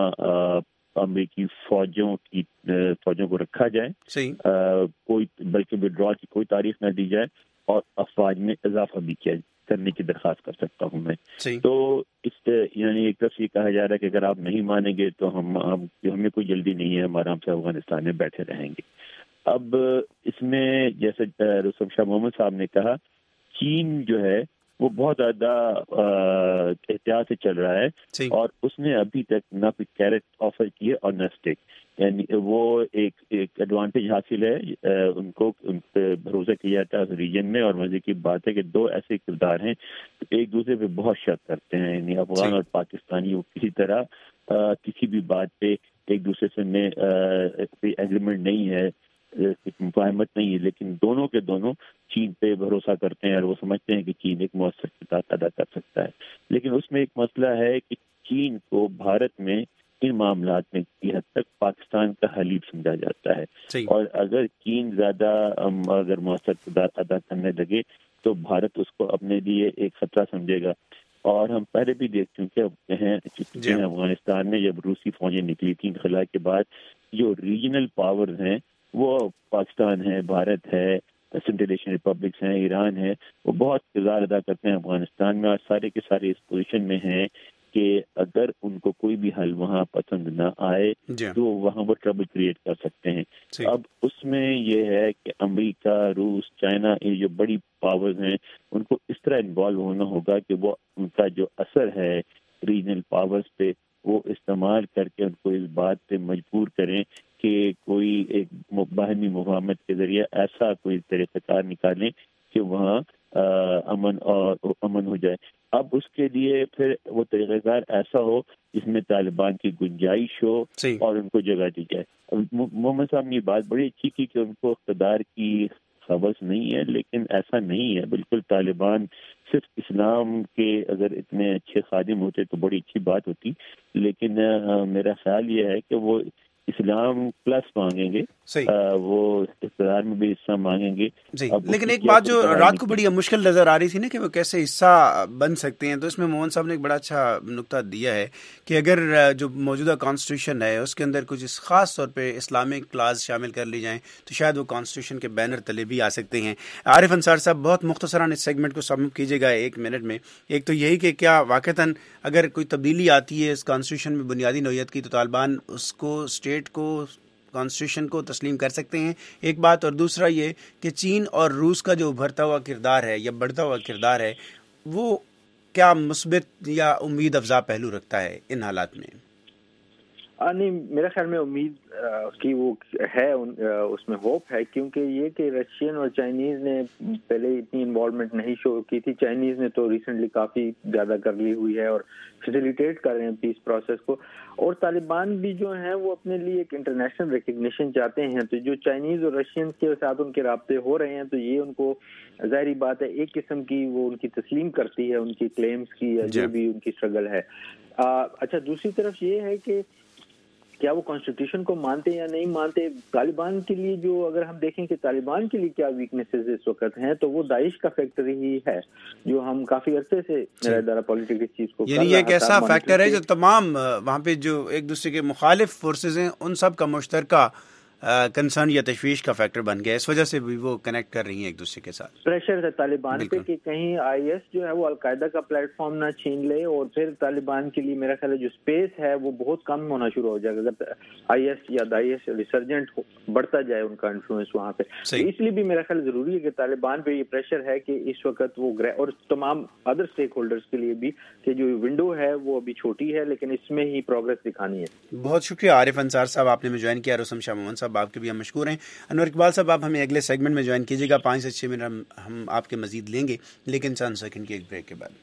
امریکی فوجوں کی فوجوں کو رکھا جائے، کوئی بلکہ وڈرا کی کوئی تاریخ نہ دی جائے، اور افواج میں اضافہ بھی کیا کرنے کی درخواست کر سکتا ہوں میں. تو اس یعنی ایک طرف یہ کہا جا رہا ہے کہ اگر آپ نہیں مانیں گے تو ہم ہمیں کوئی جلدی نہیں ہے، ہم آرام سے افغانستان میں بیٹھے رہیں گے. اب اس میں جیسے رستم شاہ محمد صاحب نے کہا، چین جو ہے وہ بہت زیادہ احتیاط سے چل رہا ہے، اور اس نے ابھی تک نہ کوئی کیرٹ آفر کی ہے اور نہ اسٹیک. یعنی وہ ایک ایک ایڈوانٹیج حاصل ہے ان کو، ان پہ بھروسہ کیا جاتا ہے اس ریجن میں. اور مزے کی بات ہے کہ دو ایسے کردار ہیں ایک دوسرے پہ بہت شک کرتے ہیں، یعنی افغان اور پاکستانی، وہ کسی طرح کسی بھی بات پہ ایک دوسرے سے میں کوئی ایگریمنٹ نہیں ہے، مفاہمت نہیں ہے، لیکن دونوں کے دونوں چین پہ بھروسہ کرتے ہیں اور وہ سمجھتے ہیں کہ چین ایک مؤثر کردار ادا کر سکتا ہے. لیکن اس میں ایک مسئلہ ہے کہ چین کو بھارت میں ان معاملات میں کی حد تک پاکستان کا حلیف سمجھا جاتا ہے، اور اگر چین زیادہ اگر مؤثر کردار ادا کرنے لگے تو بھارت اس کو اپنے لیے ایک خطرہ سمجھے گا. اور ہم پہلے بھی دیکھ چکے ہیں چکے ہیں افغانستان میں جب روسی فوجیں نکلی تھیں انخلا کے بعد، جو ریجنل پاورز ہیں وہ پاکستان ہے، بھارت ہے، سنٹرل ایشین ریپبلکس ہیں، ایران ہے، وہ بہت کردار ادا کرتے ہیں افغانستان میں، اور سارے کے سارے اس پوزیشن میں ہیں کہ اگر ان کو کوئی بھی حل وہاں پسند نہ آئے تو وہاں وہ ٹربل کریٹ کر سکتے ہیں. اب اس میں یہ ہے کہ امریکہ، روس، چائنا، یہ جو بڑی پاورز ہیں ان کو اس طرح انوالو ہونا ہوگا کہ وہ ان کا جو اثر ہے ریجنل پاورز پہ وہ استعمال کر کے ان کو اس بات پہ مجبور کریں کہ کوئی ایک باہمی مفاہمت کے ذریعے ایسا کوئی طریقہ کار نکالیں کہ وہاں امن اور امن ہو جائے. اب اس کے لیے پھر وہ طریقہ کار ایسا ہو جس میں طالبان کی گنجائش ہو اور ان کو جگہ دی جائے. محمد صاحب نے یہ بات بڑی اچھی کی کہ ان کو اقتدار کی خبر نہیں ہے، لیکن ایسا نہیں ہے بالکل. طالبان صرف اسلام کے اگر اتنے اچھے خادم ہوتے تو بڑی اچھی بات ہوتی، لیکن میرا خیال یہ ہے کہ وہ اسلام پلس مانگیں گے، وہ اقتدار میں بھی حصہ مانگیں گے. لیکن ایک بات جو رات کو بڑی مشکل نظر آ رہی تھی نا کہ وہ کیسے حصہ بن سکتے ہیں، تو اس میں موہن صاحب نے ایک بڑا اچھا نقطہ دیا ہے کہ اگر جو موجودہ کانسٹیٹیوشن ہے اس کے اندر کچھ خاص طور پہ اسلامک کلاز شامل کر لی جائیں تو شاید وہ کانسٹیٹیوشن کے بینر تلے بھی آ سکتے ہیں. عارف انصار صاحب بہت مختصراً اس سیگمنٹ کو سم اپ کیجیے گا ایک منٹ میں. ایک تو یہی کہ کیا واقعتاً اگر کوئی تبدیلی آتی ہے اس کانسٹیٹیوشن میں بنیادی نوعیت کی تو طالبان اس کو اسٹیٹ کو کانسٹیٹیوشن کو تسلیم کر سکتے ہیں، ایک بات. اور دوسرا یہ کہ چین اور روس کا جو ابھرتا ہوا کردار ہے یا بڑھتا ہوا کردار ہے وہ کیا مثبت یا امید افزا پہلو رکھتا ہے ان حالات میں؟ نہیں، میرے خیال میں امید کی وہ ہے، اس میں ہوپ ہے، کیونکہ یہ کہ رشین اور چائنیز نے پہلے اتنی انوالومنٹ نہیں شو کی تھی. چائنیز نے تو ریسنٹلی کافی زیادہ کر لی ہوئی ہے اور فیسیلیٹیٹ کر رہے ہیں پیس پروسیس کو. اور طالبان بھی جو ہیں وہ اپنے لیے ایک انٹرنیشنل ریکگنیشن چاہتے ہیں، تو جو چائنیز اور رشین کے ساتھ ان کے رابطے ہو رہے ہیں تو یہ ان کو ظاہری بات ہے ایک قسم کی وہ ان کی تسلیم کرتی ہے ان کی کلیمز کی یا جو بھی ان کی اسٹرگل ہے. اچھا، دوسری طرف یہ ہے کہ کیا وہ کانسٹیٹیوشن کو مانتے یا نہیں مانتے. طالبان کے لیے جو اگر ہم دیکھیں کہ طالبان کے لیے کیا ویکنیسز اس وقت ہیں تو وہ داعش کا فیکٹر ہی ہے جو ہم کافی عرصے سے میرا ادارہ پالیٹکس اس چیز کو، یعنی یہ ایک ایسا فیکٹر ہے جو تمام وہاں پہ جو ایک دوسرے کے مخالف فورسز ہیں ان سب کا مشترکہ کنسرن یا تشویش کا فیکٹر بن گیا، اس وجہ سے بھی وہ کنیکٹ کر رہی ہیں ایک دوسرے کے ساتھ. پریشر ہے طالبان پہ کہ کہیں آئی ایس جو ہے وہ القاعدہ کا پلیٹ فارم نہ چھین لے، اور پھر طالبان کے لیے میرا خیال ہے جو اسپیس ہے وہ بہت کم ہونا شروع ہو جائے گا اگر آئی ایس یا داعش ریسرجنٹ بڑھتا جائے ان کا انفلوئنس وہاں پہ. اس لیے بھی میرا خیال ضروری ہے کہ طالبان پہ یہ پریشر ہے کہ اس وقت وہ اور تمام ادر اسٹیک ہولڈرز کے لیے بھی کہ جو ونڈو ہے وہ ابھی چھوٹی ہے لیکن اس میں ہی پروگرس دکھانی ہے. بہت شکریہ عارف انصار صاحب، آپ نے ہمیں جوائن کیا. رستم شاہ محمد صاحب آپ کے بھی ہم مشکور ہیں. انور اقبال صاحب آپ ہمیں اگلے سیگمنٹ میں جوائن کیجیے گا، پانچ سے چھ منٹ ہم, ہم آپ کے مزید لیں گے لیکن چند سیکنڈ کے ایک بریک کے بعد.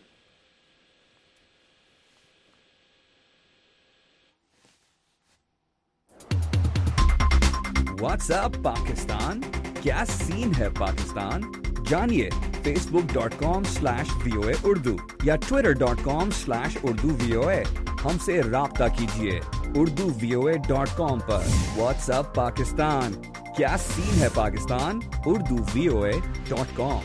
واٹس ایپ پاکستان، کیا سین ہے پاکستان؟ جانیے Facebook dot com slash V O A Urdu या Twitter dot com slash Urdu V O A. हमसे राब्ता कीजिए Urdu V O A dot com पर। व्हाट्सएप पाकिस्तान, क्या सीन है Pakistan, Urdu V O A dot com.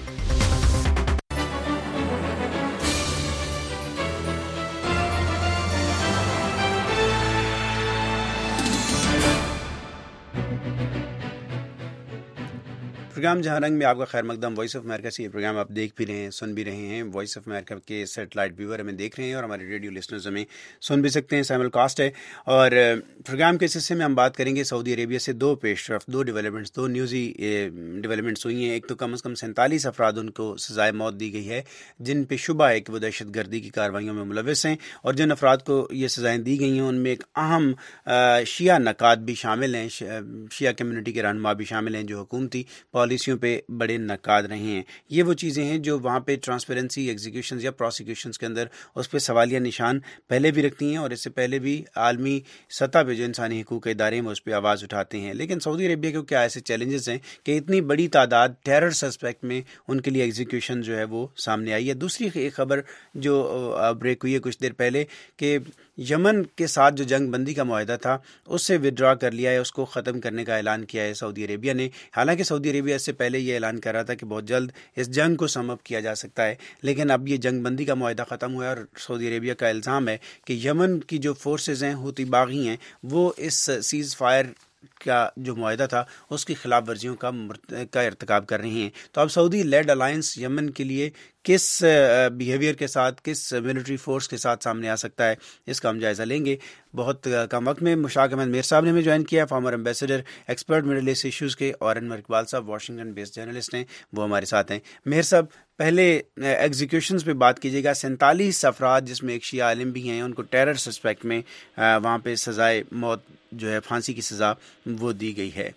Programme जहाँ रंग में आपका खैर मकदम। वॉइस ऑफ अमेरिका से ये प्रोग्राम आप देख भी रहे हैं, सुन भी रहे हैं। वॉइस ऑफ अमेरिका के सेटेलाइट व्यूअर हमें देख रहे हैं और हमारे रेडियो लिसनर्स हमें सुन भी सकते हैं, साइमल कास्ट है। और प्रोग्राम के हिस्से में हम बात करेंगे सऊदी अरेबिया से दो पेशरफ, दो डेवलपमेंट्स, दो न्यूज़ी डेवलपमेंट्स हुई हैं। एक तो कम अज़ कम सैंतालीस अफराद उनको सजाए मौत दी गई है जिन पे शुबा है कि वो दहशत गर्दी की कार्रवाइयों में मुलविस हैं, और जिन अफराद को ये सजाएँ दी गई हैं उनमें एक अहम शिया नकाद भी शामिल हैं, शिया कम्यूनिटी के रहनुमा भी शामिल हैं जो हुकूमती पॉलिसियों पर बड़े नकाद रहे हैं। ये वो चीज़ें हैं जो वहाँ पे ट्रांसपेरेंसी एग्जीक्यूशन या प्रोसिक्यूशंस के अंदर उस पर सवालिया निशान पहले भी रखती हैं, और इससे पहले भी आलमी सतह पे जो इंसानी हकूक़ के इदारे हैं वो उस पर आवाज़ उठाते हैं। लेकिन सऊदी अरेबिया के क्या ऐसे चैलेंजेस हैं कि इतनी बड़ी तादाद टेरर सस्पेक्ट में उनके लिए एग्जीक्यूशन जो है वो सामने आई है। दूसरी एक खबर जो ब्रेक हुई है कुछ देर पहले कि यमन के साथ जो जंग बंदी का मुआहदा था उससे विड्रॉ कर लिया है, उसको ख़त्म करने का ऐलान किया है सऊदी अरेबिया ने। हालांकि सऊदी अरेबिया इससे पहले ये ऐलान कर रहा था कि बहुत जल्द इस जंग को सम अप किया जा सकता है, लेकिन अब ये जंग बंदी का मुआहदा ख़त्म हुआ है और सऊदी अरेबिया का इल्ज़ाम है कि यमन की जो फोर्सेस हैं, हूती बागी हैं, वो इस सीज़ फायर का जो मुआहदा था उसकी खिलाफ वर्जियों का का इर्तिकाब कर रही हैं। तो अब सऊदी लेड अलायंस यमन के लिए किस बिहेवियर के साथ, किस मिलिट्री फोर्स के साथ सामने आ सकता है, इसका हम जायज़ा लेंगे। बहुत कम वक्त में मुशाक अहमद मीर साहब ने हमें ज्वाइन किया, former ambassador, expert middle east issues के, और अनवर इकबाल साहब वाशिंगटन बेस्ड जर्नलिस्ट हैं, वो हमारे साथ हैं। मीर साहब, पहले एग्जीक्यूशंस पे बात कीजिएगा। सैंतालीस अफराद जिसमें एक शिया आलिम भी हैं, उनको टेरर सस्पेक्ट में वहाँ पे सजाए मौत जो है, फांसी की सज़ा वो दी गई है।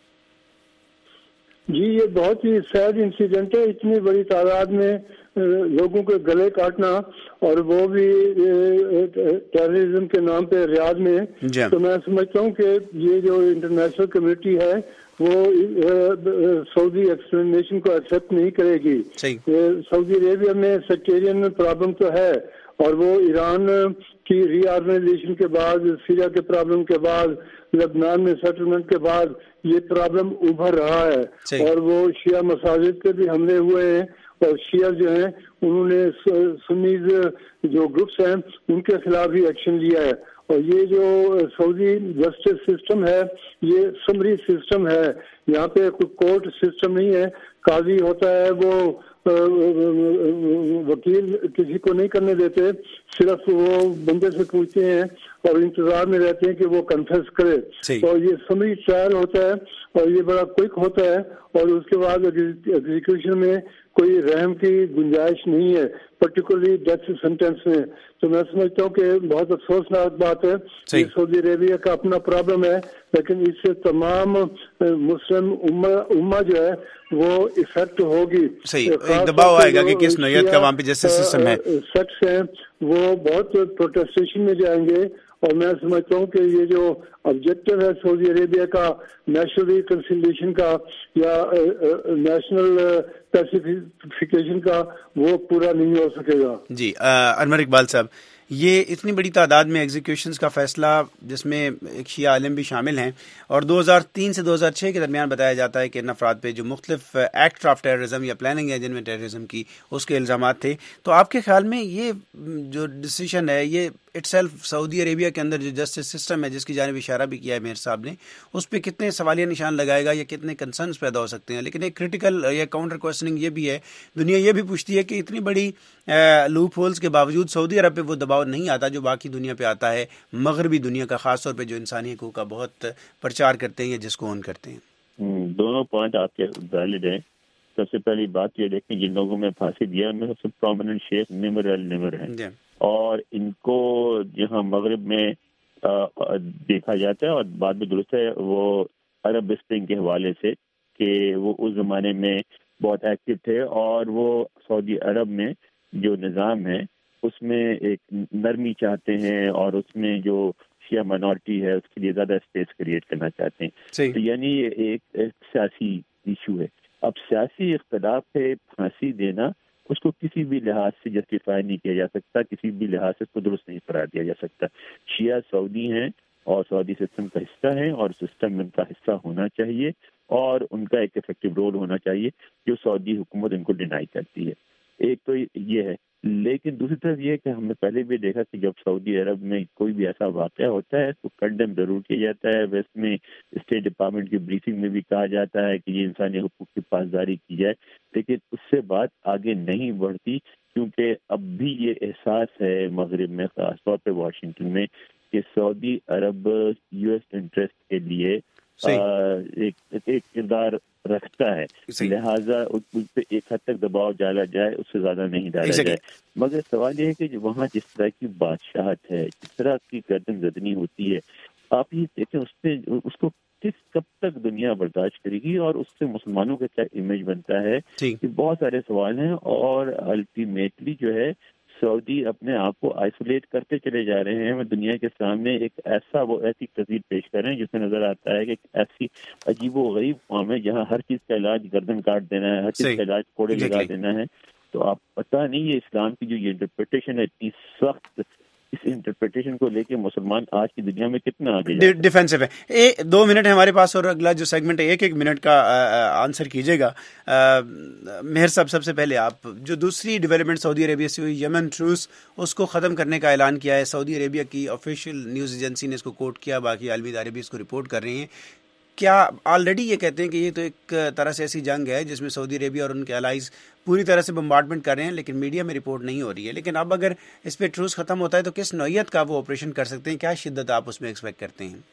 जी, ये बहुत ही सैड इंसिडेंट है, इतनी बड़ी तादाद में लोगों के गले काटना, और वो भी टेररिज्म के नाम पे रियाद में। तो मैं समझता हूँ कि ये जो इंटरनेशनल कम्युनिटी है वो सऊदी एक्सटर्मिनेशन को एक्सेप्ट नहीं करेगी। सऊदी अरेबिया में सेक्टेरियन प्रॉब्लम तो है, और वो ईरान की रीऑर्गेनाइजेशन के बाद, सीरिया के प्रॉब्लम के बाद, लबनान में सेटलमेंट के बाद ये प्रॉब्लम उभर रहा है, और वो शिया मसाजिद पे भी हमले हुए हैं, और शिया जो हैं उन्होंने सुन्नीज जो ग्रुप्स हैं उनके खिलाफ भी एक्शन लिया है। और ये जो सऊदी जस्टिस सिस्टम है ये समरी सिस्टम है, यहाँ पे कोई कोर्ट सिस्टम नहीं है। काजी होता है वो वकील किसी को नहीं करने देते, सिर्फ वो बंदे से पूछते हैं और इंतजार में रहते हैं कि वो कन्फेस करे। और ये समरी ट्रायल होता है और ये बड़ा क्विक होता है, और उसके बाद एग्जीक्यूशन में कोई रहम की गुंजाइश नहीं है, पर्टिकुलरली डेथ सेंटेंस में। तो मैं समझता हूँ कि बहुत अफसोसनाक बात है, ये सऊदी अरेबिया का अपना प्रॉब्लम है, लेकिन इससे तमाम मुस्लिम उम्मा, उम्मा जो है वो इफेक्ट होगी। सही, एक दबाव आएगा कि किस नौयत का वहाँ पे जैसे सिस्टम है, सेक्स है, वो बहुत प्रोटेस्टेशन में जाएंगे। और मैं समझता हूँ कि ये जो ऑब्जेक्टिव है सऊदी अरेबिया का नेशनल रिकंसिलिएशन का या नेशनल पैसिफिकेशन का, वो पूरा नहीं हो सकेगा। जी, अनवर इकबाल साहब, ये इतनी बड़ी तादाद में एग्जीक्यूशंस का फैसला जिसमें एक शिया आलिम भी शामिल हैं, और दो हज़ार तीन से दो हज़ार छह के दरमियान बताया जाता है कि इन अफराद पे जो मुख्तलिफ एक्ट ऑफ टेररिज्म या प्लानिंग है जिनमें टेररिज्म की उसके इल्ज़ामात थे। तो आपके ख्याल में ये जो डिसीजन है ये इटसेल्फ सऊदी अरेबिया के अंदर जो जस्टिस सिस्टम है जिसकी जानिब इशारा भी किया है मेयर साहब ने, उस पर कितने सवालिया निशान लगाएगा या कितने कंसर्न्स पैदा हो सकते हैं? लेकिन एक क्रिटिकल या काउंटर क्वेश्चनिंग ये भी है, दुनिया ये भी पूछती है कि इतनी बड़ी लूप होल्स के बावजूद सऊदी अरब पे वो दबाव नहीं आता जो बाकी दुनिया पे आता है, मगरबी दुनिया का, खास तौर पे जो इंसानी हकूक़ का बहुत प्रचार करते हैं या जिसको ऑन करते हैं। दोनों पॉइंट आपके वैलिड हैं। सबसे पहली बात ये देखें, जिन लोगों में फांसी दिया उनमें सबसे prominent Sheikh Nimr al Nimr है, और इनको जहाँ मगरब में आ, देखा जाता है, और बाद में दुरुस्त है वो अरब स्प्रिंग के हवाले से कि वो उस जमाने में बहुत एक्टिव थे, और वो सऊदी अरब में जो निज़ाम है उसमें एक नरमी चाहते हैं, और उसमें जो शिया माइनॉरिटी है उसके लिए ज़्यादा स्पेस क्रिएट करना चाहते हैं। तो यानी ये एक, एक सियासी इशू है। अब सियासी इख्तलाफ पे फांसी देना اس کو کسی بھی لحاظ سے جسٹیفائی نہیں کیا جا سکتا, کسی بھی لحاظ سے اس کو درست نہیں قرار دیا جا سکتا. شیعہ سعودی ہیں اور سعودی سسٹم کا حصہ ہیں, اور سسٹم ان کا حصہ ہونا چاہیے, اور ان کا ایک افیکٹو رول ہونا چاہیے جو سعودی حکومت ان کو ڈینائی کرتی ہے. ایک تو یہ ہے, لیکن دوسری طرف یہ ہے کہ ہم نے پہلے بھی دیکھا کہ جب سعودی عرب میں کوئی بھی ایسا واقعہ ہوتا ہے تو کنڈیم ضرور کیا جاتا ہے. ویسٹ میں اسٹیٹ ڈپارٹمنٹ کی بریفنگ میں بھی کہا جاتا ہے کہ یہ انسانی حقوق کی پاسداری کی جائے, لیکن اس سے بات آگے نہیں بڑھتی, کیونکہ اب بھی یہ احساس ہے مغرب میں, خاص طور پہ واشنگٹن میں, کہ سعودی عرب یو ایس انٹرسٹ کے لیے ایک ایک کردار رکھتا ہے, لہٰذا اس پہ ایک حد تک دباؤ ڈالا جائے, اس سے زیادہ نہیں ڈالا جائے. مگر سوال یہ ہے کہ وہاں جس طرح کی بادشاہت ہے, جس طرح کی گردن زدنی ہوتی ہے, آپ یہ دیکھیں اس پہ اس کو کس کب تک دنیا برداشت کرے گی, اور اس سے مسلمانوں کا کیا امیج بنتا ہے, کہ بہت سارے سوال ہیں. اور الٹیمیٹلی جو ہے سعودی اپنے آپ کو آئسولیٹ کرتے چلے جا رہے ہیں. وہ دنیا کے سامنے ایک ایسا وہ ایسی تصویر پیش کر رہے ہیں جس میں نظر آتا ہے کہ ایک ایسی عجیب و غریب قوم ہے جہاں ہر چیز کا علاج گردن کاٹ دینا ہے, ہر چیز کا علاج کوڑے لگا دینا ہے. تو آپ پتہ نہیں یہ اسلام کی جو یہ انٹرپریٹیشن ہے اتنی سخت, اس انٹرپریٹیشن کو لے کے مسلمان آج کی دنیا میں کتنا آگے ڈیفینسو ہے. اے دو منٹ ہے ہمارے پاس, اور اگلا جو سیگمنٹ ہے ایک ایک منٹ کا آنسر کیجیے گا. مہر صاحب, سب سے پہلے آپ, جو دوسری ڈیولپمنٹ سعودی عربیہ سے ہوئی, یمن ٹروس, اس کو ختم کرنے کا اعلان کیا ہے. سعودی عربیہ کی آفیشیل نیوز ایجنسی نے اس کو کوٹ کیا, باقی عالمی ادارے بھی اس کو رپورٹ کر رہے ہیں. کیا آلریڈی یہ کہتے ہیں کہ یہ تو ایک طرح سے ایسی جنگ ہے جس میں سعودی عربیہ اور ان کے الائز پوری طرح سے بمبارڈمنٹ کر رہے ہیں, لیکن میڈیا میں رپورٹ نہیں ہو رہی ہے. لیکن اب اگر اس پہ ٹروس ختم ہوتا ہے تو کس نوعیت کا وہ آپریشن کر سکتے ہیں, کیا شدت آپ اس میں ایکسپیکٹ کرتے ہیں؟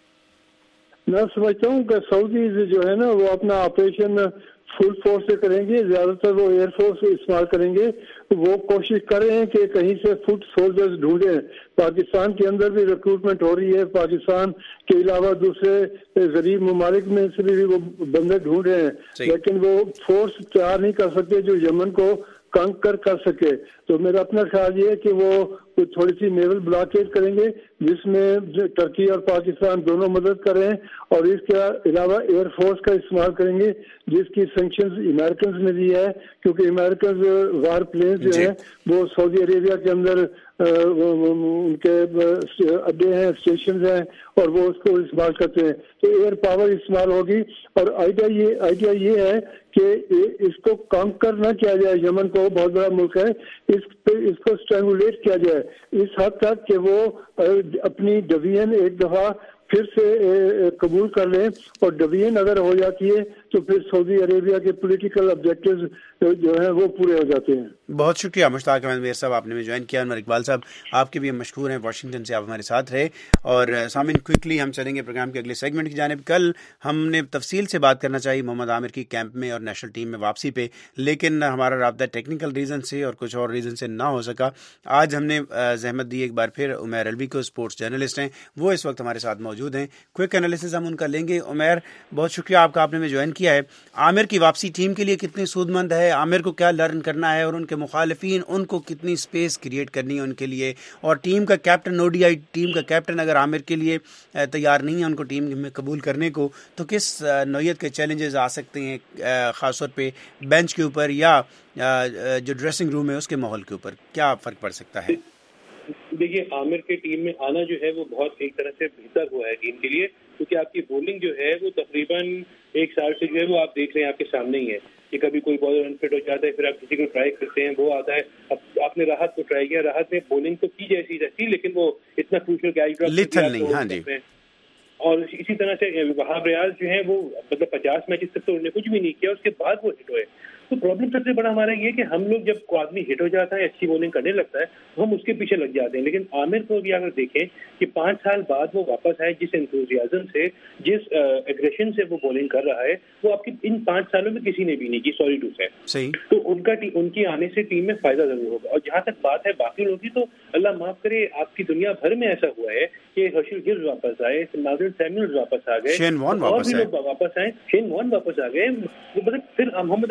میں سمجھتا ہوں کہ سعودی جو ہے نا وہ اپنا آپریشن فل فورس سے کریں گے, زیادہ تر وہ ایئر فورس استعمال کریں گے. وہ کوشش کر رہے ہیں کہ کہیں سے فٹ سولجرز ڈھونڈیں. پاکستان کے اندر بھی ریکروٹمنٹ ہو رہی ہے, پاکستان کے علاوہ دوسرے غریب ممالک میں سے بھی وہ بندے ڈھونڈ رہے ہیں, لیکن وہ فورس تیار نہیں کر سکتے جو یمن کو کنکر کر سکے. تو میرا اپنا خیال یہ ہے کہ وہ تھوڑی سی نیول بلاکیڈ کریں گے جس میں ترکی اور پاکستان دونوں مدد کر رہے ہیں, اور اس کے علاوہ ایئر فورس کا استعمال کریں گے جس کی سینکشنز امریکنز نے دی ہے, کیونکہ امریکنز وار پلینز جو ہیں وہ سعودی عربیہ کے اندر ان کے اڈے ہیں, اسٹیشنز ہیں, اور وہ اس کو استعمال کرتے ہیں. تو ایئر پاور استعمال ہوگی, اور آئیڈیا یہ آئیڈیا یہ ہے کہ اس کو کانکر نہ کیا جائے, یمن کو بہت بڑا ملک ہے, اس پہ اس کو اسٹرینگولیٹ کیا جائے اس حد تک کہ وہ اپنی ڈویژن ایک دفعہ پھر سے قبول کر لیں, اور ڈویژن اگر ہو جاتی ہے تو پھر سعودی عربیہ کے پولیٹیکل آبجیکٹیوز جو ہیں وہ پورے ہو جاتے ہیں. بہت شکریہ مشتاق احمد میر صاحب, آپ نے بھی جوائن کیا. عمر اقبال صاحب, آپ کے بھی ہم مشکور ہیں, واشنگٹن سے آپ ہمارے ساتھ رہے. اور سامعین, کوئکلی ہم چلیں گے پروگرام کے اگلے سیگمنٹ کی جانب. کل ہم نے تفصیل سے بات کرنا چاہیے محمد عامر کی کیمپ میں اور نیشنل ٹیم میں واپسی پہ, لیکن ہمارا رابطہ ٹیکنیکل ریزن سے اور کچھ اور ریزن سے نہ ہو سکا. آج ہم نے زحمت دی ایک بار پھر عمیر الوی کو, اسپورٹس جرنلسٹ ہیں, وہ اس وقت ہمارے ساتھ موجود ہیں. کوئک انالیسز ہم ان کا لیں گے. عمیر, بہت شکریہ آپ کا, آپ نے میں جوائن کیا ہے. عامر کی واپسی ٹیم کے لیے کتنی سود مند ہے, عامر کو کیا لرن کرنا ہے, اور ان کے مخالفین ان کو کتنی سپیس کریٹ کرنی ہے ان کے لیے, اور ٹیم کا captain, O D I team کا کیپٹن اگر عامر کے لیے تیار نہیں ہے ان کو ٹیم میں قبول کرنے کو, تو کس نوعیت کے چیلنجز آ سکتے ہیں, خاص طور پہ بینچ کے اوپر یا جو ڈریسنگ روم ہے اس کے ماحول کے اوپر کیا فرق پڑ سکتا ہے؟ دیکھیے, عامر کے ٹیم میں آنا جو ہے وہ بہت ایک طرح سے بہتر ہوا ہے ٹیم کے لیے, کیونکہ آپ کی بولنگ جو ہے وہ تقریباً ایک سال سے جو ہے وہ آپ دیکھ رہے ہیں آپ کے سامنے ہی ہے کہ کبھی کوئی بالر انفٹ ہو جاتا ہے, پھر آپ کسی کو ٹرائی کرتے ہیں, وہ آتا ہے. اب آپ نے راحت کو ٹرائی کیا, راحت نے بولنگ تو کی جیسی رہتی, لیکن وہ اتنا کروشل کیچ نہیں. ہاں جی. اور اسی طرح سے وہاب ریاض جو ہے وہ مطلب پچاس میچز تک تو انہوں نے کچھ بھی نہیں کیا, اس کے بعد وہ ہٹ ہوئے. تو پرابلم سب سے بڑا ہمارا یہ کہ ہم لوگ جب کوئی آدمی ہٹ ہو جاتا ہے, اچھی بولنگ کرنے لگتا ہے, تو ہم اس کے پیچھے لگ جاتے ہیں. لیکن عامر کو بھی اگر دیکھیں کہ پانچ سال بعد وہ واپس آئے, جس انتھوزیازم سے, جس ایگریشن سے وہ بولنگ کر رہا ہے, وہ آپ کی ان پانچ سالوں میں کسی نے بھی نہیں کی. سوری ٹو سے صحیح. تو ان کا ان کی آنے سے ٹیم میں فائدہ ضرور ہوگا. اور جہاں تک بات ہے باقی لوگوں کی, تو اللہ معاف کرے, آپ کی دنیا بھر میں ایسا ہوا ہے کہ ہرشل گلز واپس آئے, مارگن سیموئلز واپس آ گئے, شین وارن اور بھی لوگ واپس آئے, شین وارن واپس آ گئے. مطلب پھر محمد عامر نے کیا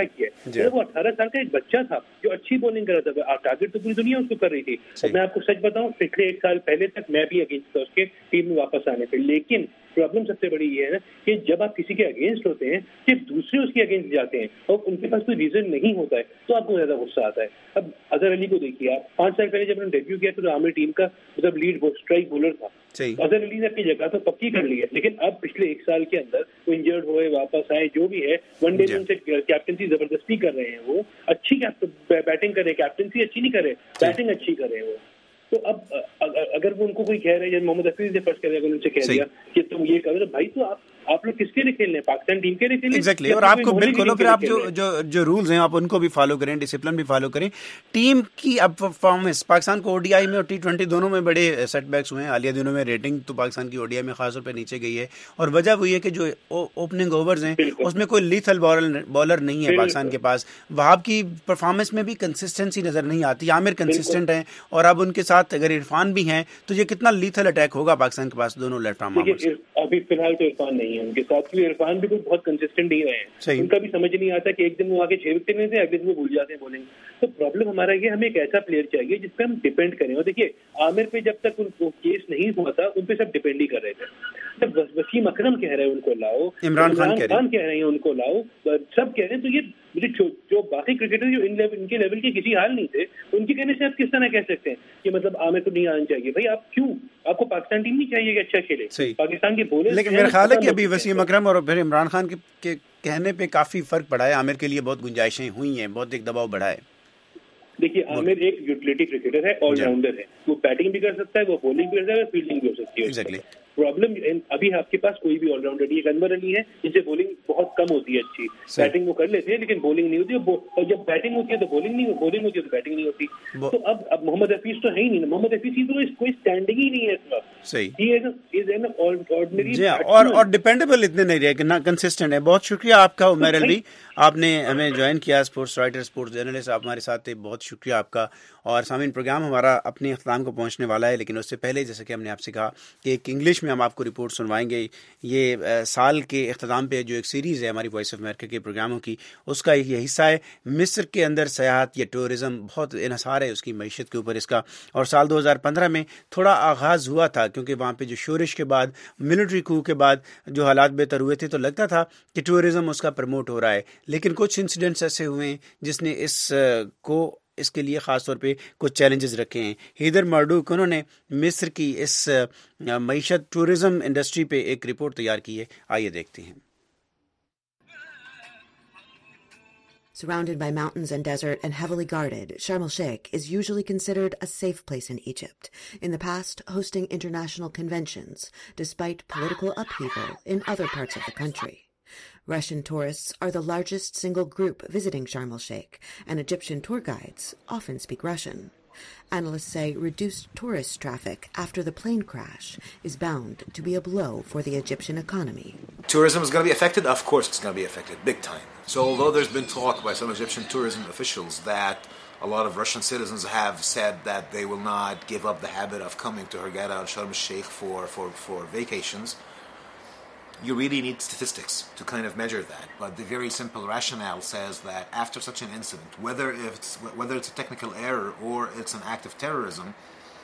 کیا کیا ہے. وہ اٹھارہ سال کا ایک بچہ تھا جو اچھی بولنگ کر رہا تھا, ٹارگیٹ تو پوری دنیا اس کو کر رہی تھی. اور میں آپ کو سچ بتاؤں, پچھلے ایک سال پہلے تک میں بھی اگینسٹ تھا اس کے ٹیم میں واپس آنے پہ. لیکن پرابلم سب سے بڑی یہ ہے نا کہ جب آپ کسی کے اگینسٹ ہوتے ہیں, جب دوسرے اس کے اگینسٹ جاتے ہیں اور ان کے پاس کوئی ریزن نہیں ہوتا ہے, تو آپ کو زیادہ غصہ آتا ہے. اب اظہر علی کو دیکھیے آپ, پانچ سال پہلے جب انہوں نے ڈیبیو کیا تو عامر ٹیم کا مطلب لیڈ اسٹرائک بولر تھا. اظہر علی نے اپنی جگہ تو پکی کر لی ہے, لیکن اب پچھلے ایک سال کے اندر وہ انجرڈ ہوئے, واپس آئے, جو بھی ہے ون ڈے میں ان سے کیپٹنسی زبردستی کر رہے ہیں. وہ اچھی بیٹنگ کر رہے ہیں, کیپٹنسی اچھی نہیں کر رہے, بیٹنگ اچھی کر رہے ہیں وہ. تو اب اگر وہ ان کو کوئی کہہ رہے ہیں, محمد حفیظ نے فرض کر رہے ان سے کہہ دیا کہ تم یہ کرو, بھائی تو آپ آپ لوگ کس کے لیے کھیل رہے ہیں؟ پاکستان ٹیم کے لیے کھیل رہے ہیں. ایگزیکٹلی. اور آپ کو بالکل, اور پھر آپ جو جو جو رولز ہیں آپ ان کو بھی فالو کریں, ڈسپلن بھی فالو کریں. ٹیم کی اب پرفارمنس, پاکستان کو او ڈی آئی میں اور ٹی ٹوینٹی دونوں میں بڑے سیٹ بیکس ہوئے ہیں. حالیہ دنوں میں ریٹنگ تو پاکستان کی او ڈی آئی میں خاص طور پہ نیچے گئی ہے, اور وجہ وہی ہے کہ جو اوپننگ اوورز ہیں اس میں کوئی لیتھل بالر نہیں ہے پاکستان کے پاس. وہاب کی پرفارمنس میں بھی کنسسٹنسی نظر نہیں آتی. عامر کنسسٹنٹ ہیں, اور اب ان کے ساتھ اگر عرفان بھی ہیں تو یہ کتنا لیتھل اٹیک ہوگا پاکستان کے پاس دونوں لیفٹ آرم آرمرز. ابھی فی الحال تو عرفان نہیں ہے ان کے ساتھ, عرفان بھی بہت کنسسٹنٹ ہی رہے ہیں. ان کا بھی سمجھ نہیں آتا کہ ایک دن وہ آگے چھ وکٹیں لیتے ہیں, اگلے دن وہ بھول جاتے ہیں بولنگ. تو پرابلم ہمارا یہ, ہمیں ایک ایسا پلیئر چاہیے جس پہ ہم ڈیپینڈ کریں. اور دیکھیے عامر پہ جب تک ان کو کیس نہیں ہوا تھا ان پہ سب ڈیپینڈ ہی کر رہے تھے. جب وسیم اکرم کہہ رہے ہیں ان کو لاؤ, عمران خان کہہ رہے ہیں ان کو لاؤ, سب کہہ رہے ہیں, تو یہ جو باقی کرکٹر جو ان کے لیول کے کسی حال نہیں تھے, ان کے کہنے سے آپ کس طرح کہہ سکتے ہیں کہ مطلب عامر کو نہیں آنا چاہیے؟ بھائی آپ کیوں, آپ کو پاکستان ٹیم نہیں چاہیے کہ اچھا کھیلے؟ پاکستان کے بولر. لیکن میرا خیال ہے کہ ابھی وسیم اکرم اور پھر عمران خان کے کہنے پہ کافی فرق پڑا ہے. عامر کے لیے بہت گنجائشیں ہوئی ہیں, بہت ایک دباؤ بڑھا ہے. دیکھیے عامر ایک یوٹیلیٹی کرکٹر ہے, آل راؤنڈر ہے, وہ بیٹنگ بھی کر سکتا ہے, وہ بولنگ بھی کر سکتا ہے, فیلڈنگ بھی ہو سکتی ہے. پرابلم ابھی آپ کے پاس کوئی بھی آل راؤنڈر نہیں ہے. انور علی ہے جن سے بولنگ بہت کم ہوتی ہے, اچھی بیٹنگ وہ کر لیتے ہیں لیکن بولنگ نہیں ہوتی, اور جب بیٹنگ ہوتی ہے تو بولنگ نہیں, بولنگ ہوتی ہے تو بیٹنگ نہیں ہوتی. تو اب اب محمد حفیظ تو ہے ہی نہیں, محمد حفیظ کی تو کوئی اسٹینڈنگ ہی نہیں ہے اس وقت. صحیح. اور اور ڈیپینڈیبل اتنے نہیں رہے کہ نہ کنسسٹنٹ ہے. بہت شکریہ آپ کا عمیر الوی, آپ نے ہمیں جوائن کیا, اسپورٹس رائٹر, اسپورٹس جرنلسٹ, آپ ہمارے ساتھ تھے, بہت شکریہ آپ کا. اور سامعین, پروگرام ہمارا اپنے اختتام کو پہنچنے والا ہے, لیکن اس سے پہلے جیسے کہ ہم نے آپ سے کہا کہ ایک انگلش میں ہم آپ کو رپورٹ سنوائیں گے. یہ سال کے اختتام پہ جو ایک سیریز ہے ہماری وائس آف امریکہ کے پروگراموں کی, اس کا یہ حصہ ہے مصر کے اندر سیاحت یا ٹورزم. بہت انحصار ہے اس کی معیشت کے اوپر اس کا, اور سال دو ہزار پندرہ میں تھوڑا آغاز ہوا تھا کیونکہ وہاں پہ جو شورش کے بعد, ملٹری کو کے بعد جو حالات بہتر ہوئے تھے تو لگتا تھا کہ ٹورزم اس کا پروموٹ ہو رہا ہے. لیکن کچھ انسیڈنٹس ایسے ہوئے ہیں جس نے اس کو اس کے لیے خاص طور پہ کچھ چیلنجز رکھے ہیں. ہیدر مارڈوک انہوں نے مصر کی اس معیشت ٹورزم انڈسٹری پہ ایک رپورٹ تیار کی ہے, آئیے دیکھتے ہیں. Surrounded by mountains and desert and heavily guarded, Sharm el-Sheikh is usually considered a safe place in Egypt, in the past hosting international conventions, despite political upheaval in other parts of the country. Russian tourists are the largest single group visiting Sharm el-Sheikh, and Egyptian tour guides often speak Russian. Analysts say reduced tourist traffic after the plane crash is bound to be a blow for the Egyptian economy. Tourism is going to be affected? Of course it's going to be affected, big time. So although there's been talk by some Egyptian tourism officials that a lot of Russian citizens have said that they will not give up the habit of coming to Hurghada and Sharm el-Sheikh for, for, for vacations, you really need statistics to kind of measure that. But the very simple rationale says that after such an incident, whether it's whether it's a technical error or it's an act of terrorism,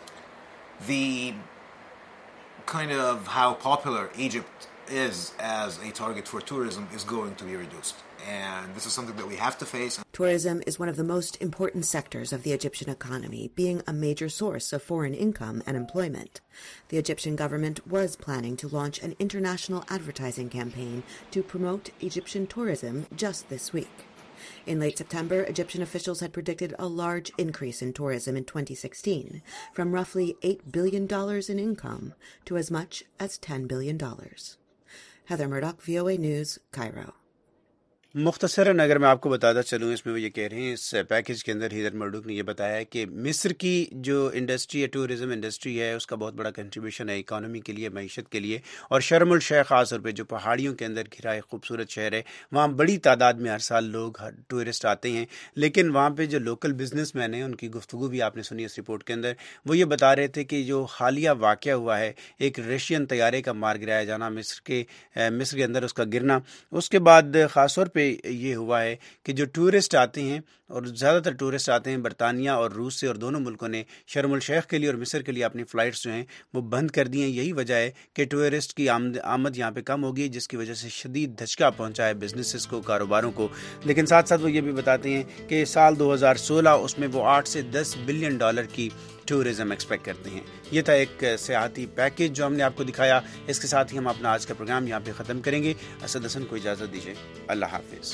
the kind of how popular Egypt is as a target for tourism is going to be reduced. And this is something that we have to face. Tourism is one of the most important sectors of the Egyptian economy, being a major source of foreign income and employment. The Egyptian government was planning to launch an international advertising campaign to promote Egyptian tourism just this week. In late September, Egyptian officials had predicted a large increase in tourism in twenty sixteen, from roughly eight billion dollars in income to as much as ten billion dollars. Heather Murdoch, V O A News, Cairo. مختصراً اگر میں آپ کو بتاتا چلوں, اس میں وہ یہ کہہ رہے ہیں, اس پیکیج کے اندر ہیدر مردوک نے یہ بتایا ہے کہ مصر کی جو انڈسٹری ہے, ٹورزم انڈسٹری ہے, اس کا بہت بڑا کنٹریبیوشن ہے اکانومی کے لیے, معیشت کے لیے. اور شرم الشیخ خاص طور پہ جو پہاڑیوں کے اندر گھرا ہے خوبصورت شہر ہے, وہاں بڑی تعداد میں ہر سال لوگ ٹورسٹ آتے ہیں. لیکن وہاں پہ جو لوکل بزنس مین ہیں, ان کی گفتگو بھی آپ نے سنی اس رپورٹ کے اندر, وہ یہ بتا رہے تھے کہ جو حالیہ واقعہ ہوا ہے, ایک رشین طیارے کا مار گرایا جانا مصر کے مصر کے اندر, اس کا گرنا, اس کے بعد خاص طور پہ پہ یہ ہوا ہے کہ جو ٹورسٹ آتے ہیں اور زیادہ تر ٹورسٹ آتے ہیں برطانیہ اور روس سے، اور دونوں ملکوں نے شرم الشیخ کے لیے اور مصر کے لیے اپنی فلائٹس جو ہیں وہ بند کر دی ہیں. یہی وجہ ہے کہ ٹورسٹ کی آمد آمد یہاں پہ کم ہوگی، جس کی وجہ سے شدید دھچکا پہنچا ہے بزنسز کو، کاروباروں کو. لیکن ساتھ ساتھ وہ یہ بھی بتاتے ہیں کہ سال دو ہزار سولہ اس میں وہ آٹھ سے دس بلین ڈالر کی ٹورزم ایکسپیکٹ کرتے ہیں. یہ تھا ایک سیاحتی پیکیج جو ہم نے آپ کو دکھایا. اس کے ساتھ ہی ہم اپنا آج کا پروگرام یہاں پہ ختم کریں گے. اسد حسن کو اجازت دیجیے. اللہ حافظ.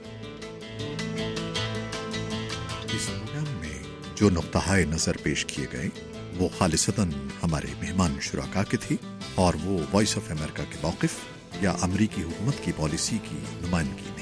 اس پروگرام میں جو نقطۂ نظر پیش کیے گئے وہ خالصتاً ہمارے مہمان شرکا کے تھے اور وہ وائس آف امریکہ کے موقف یا امریکی حکومت کی پالیسی کی نمائندگی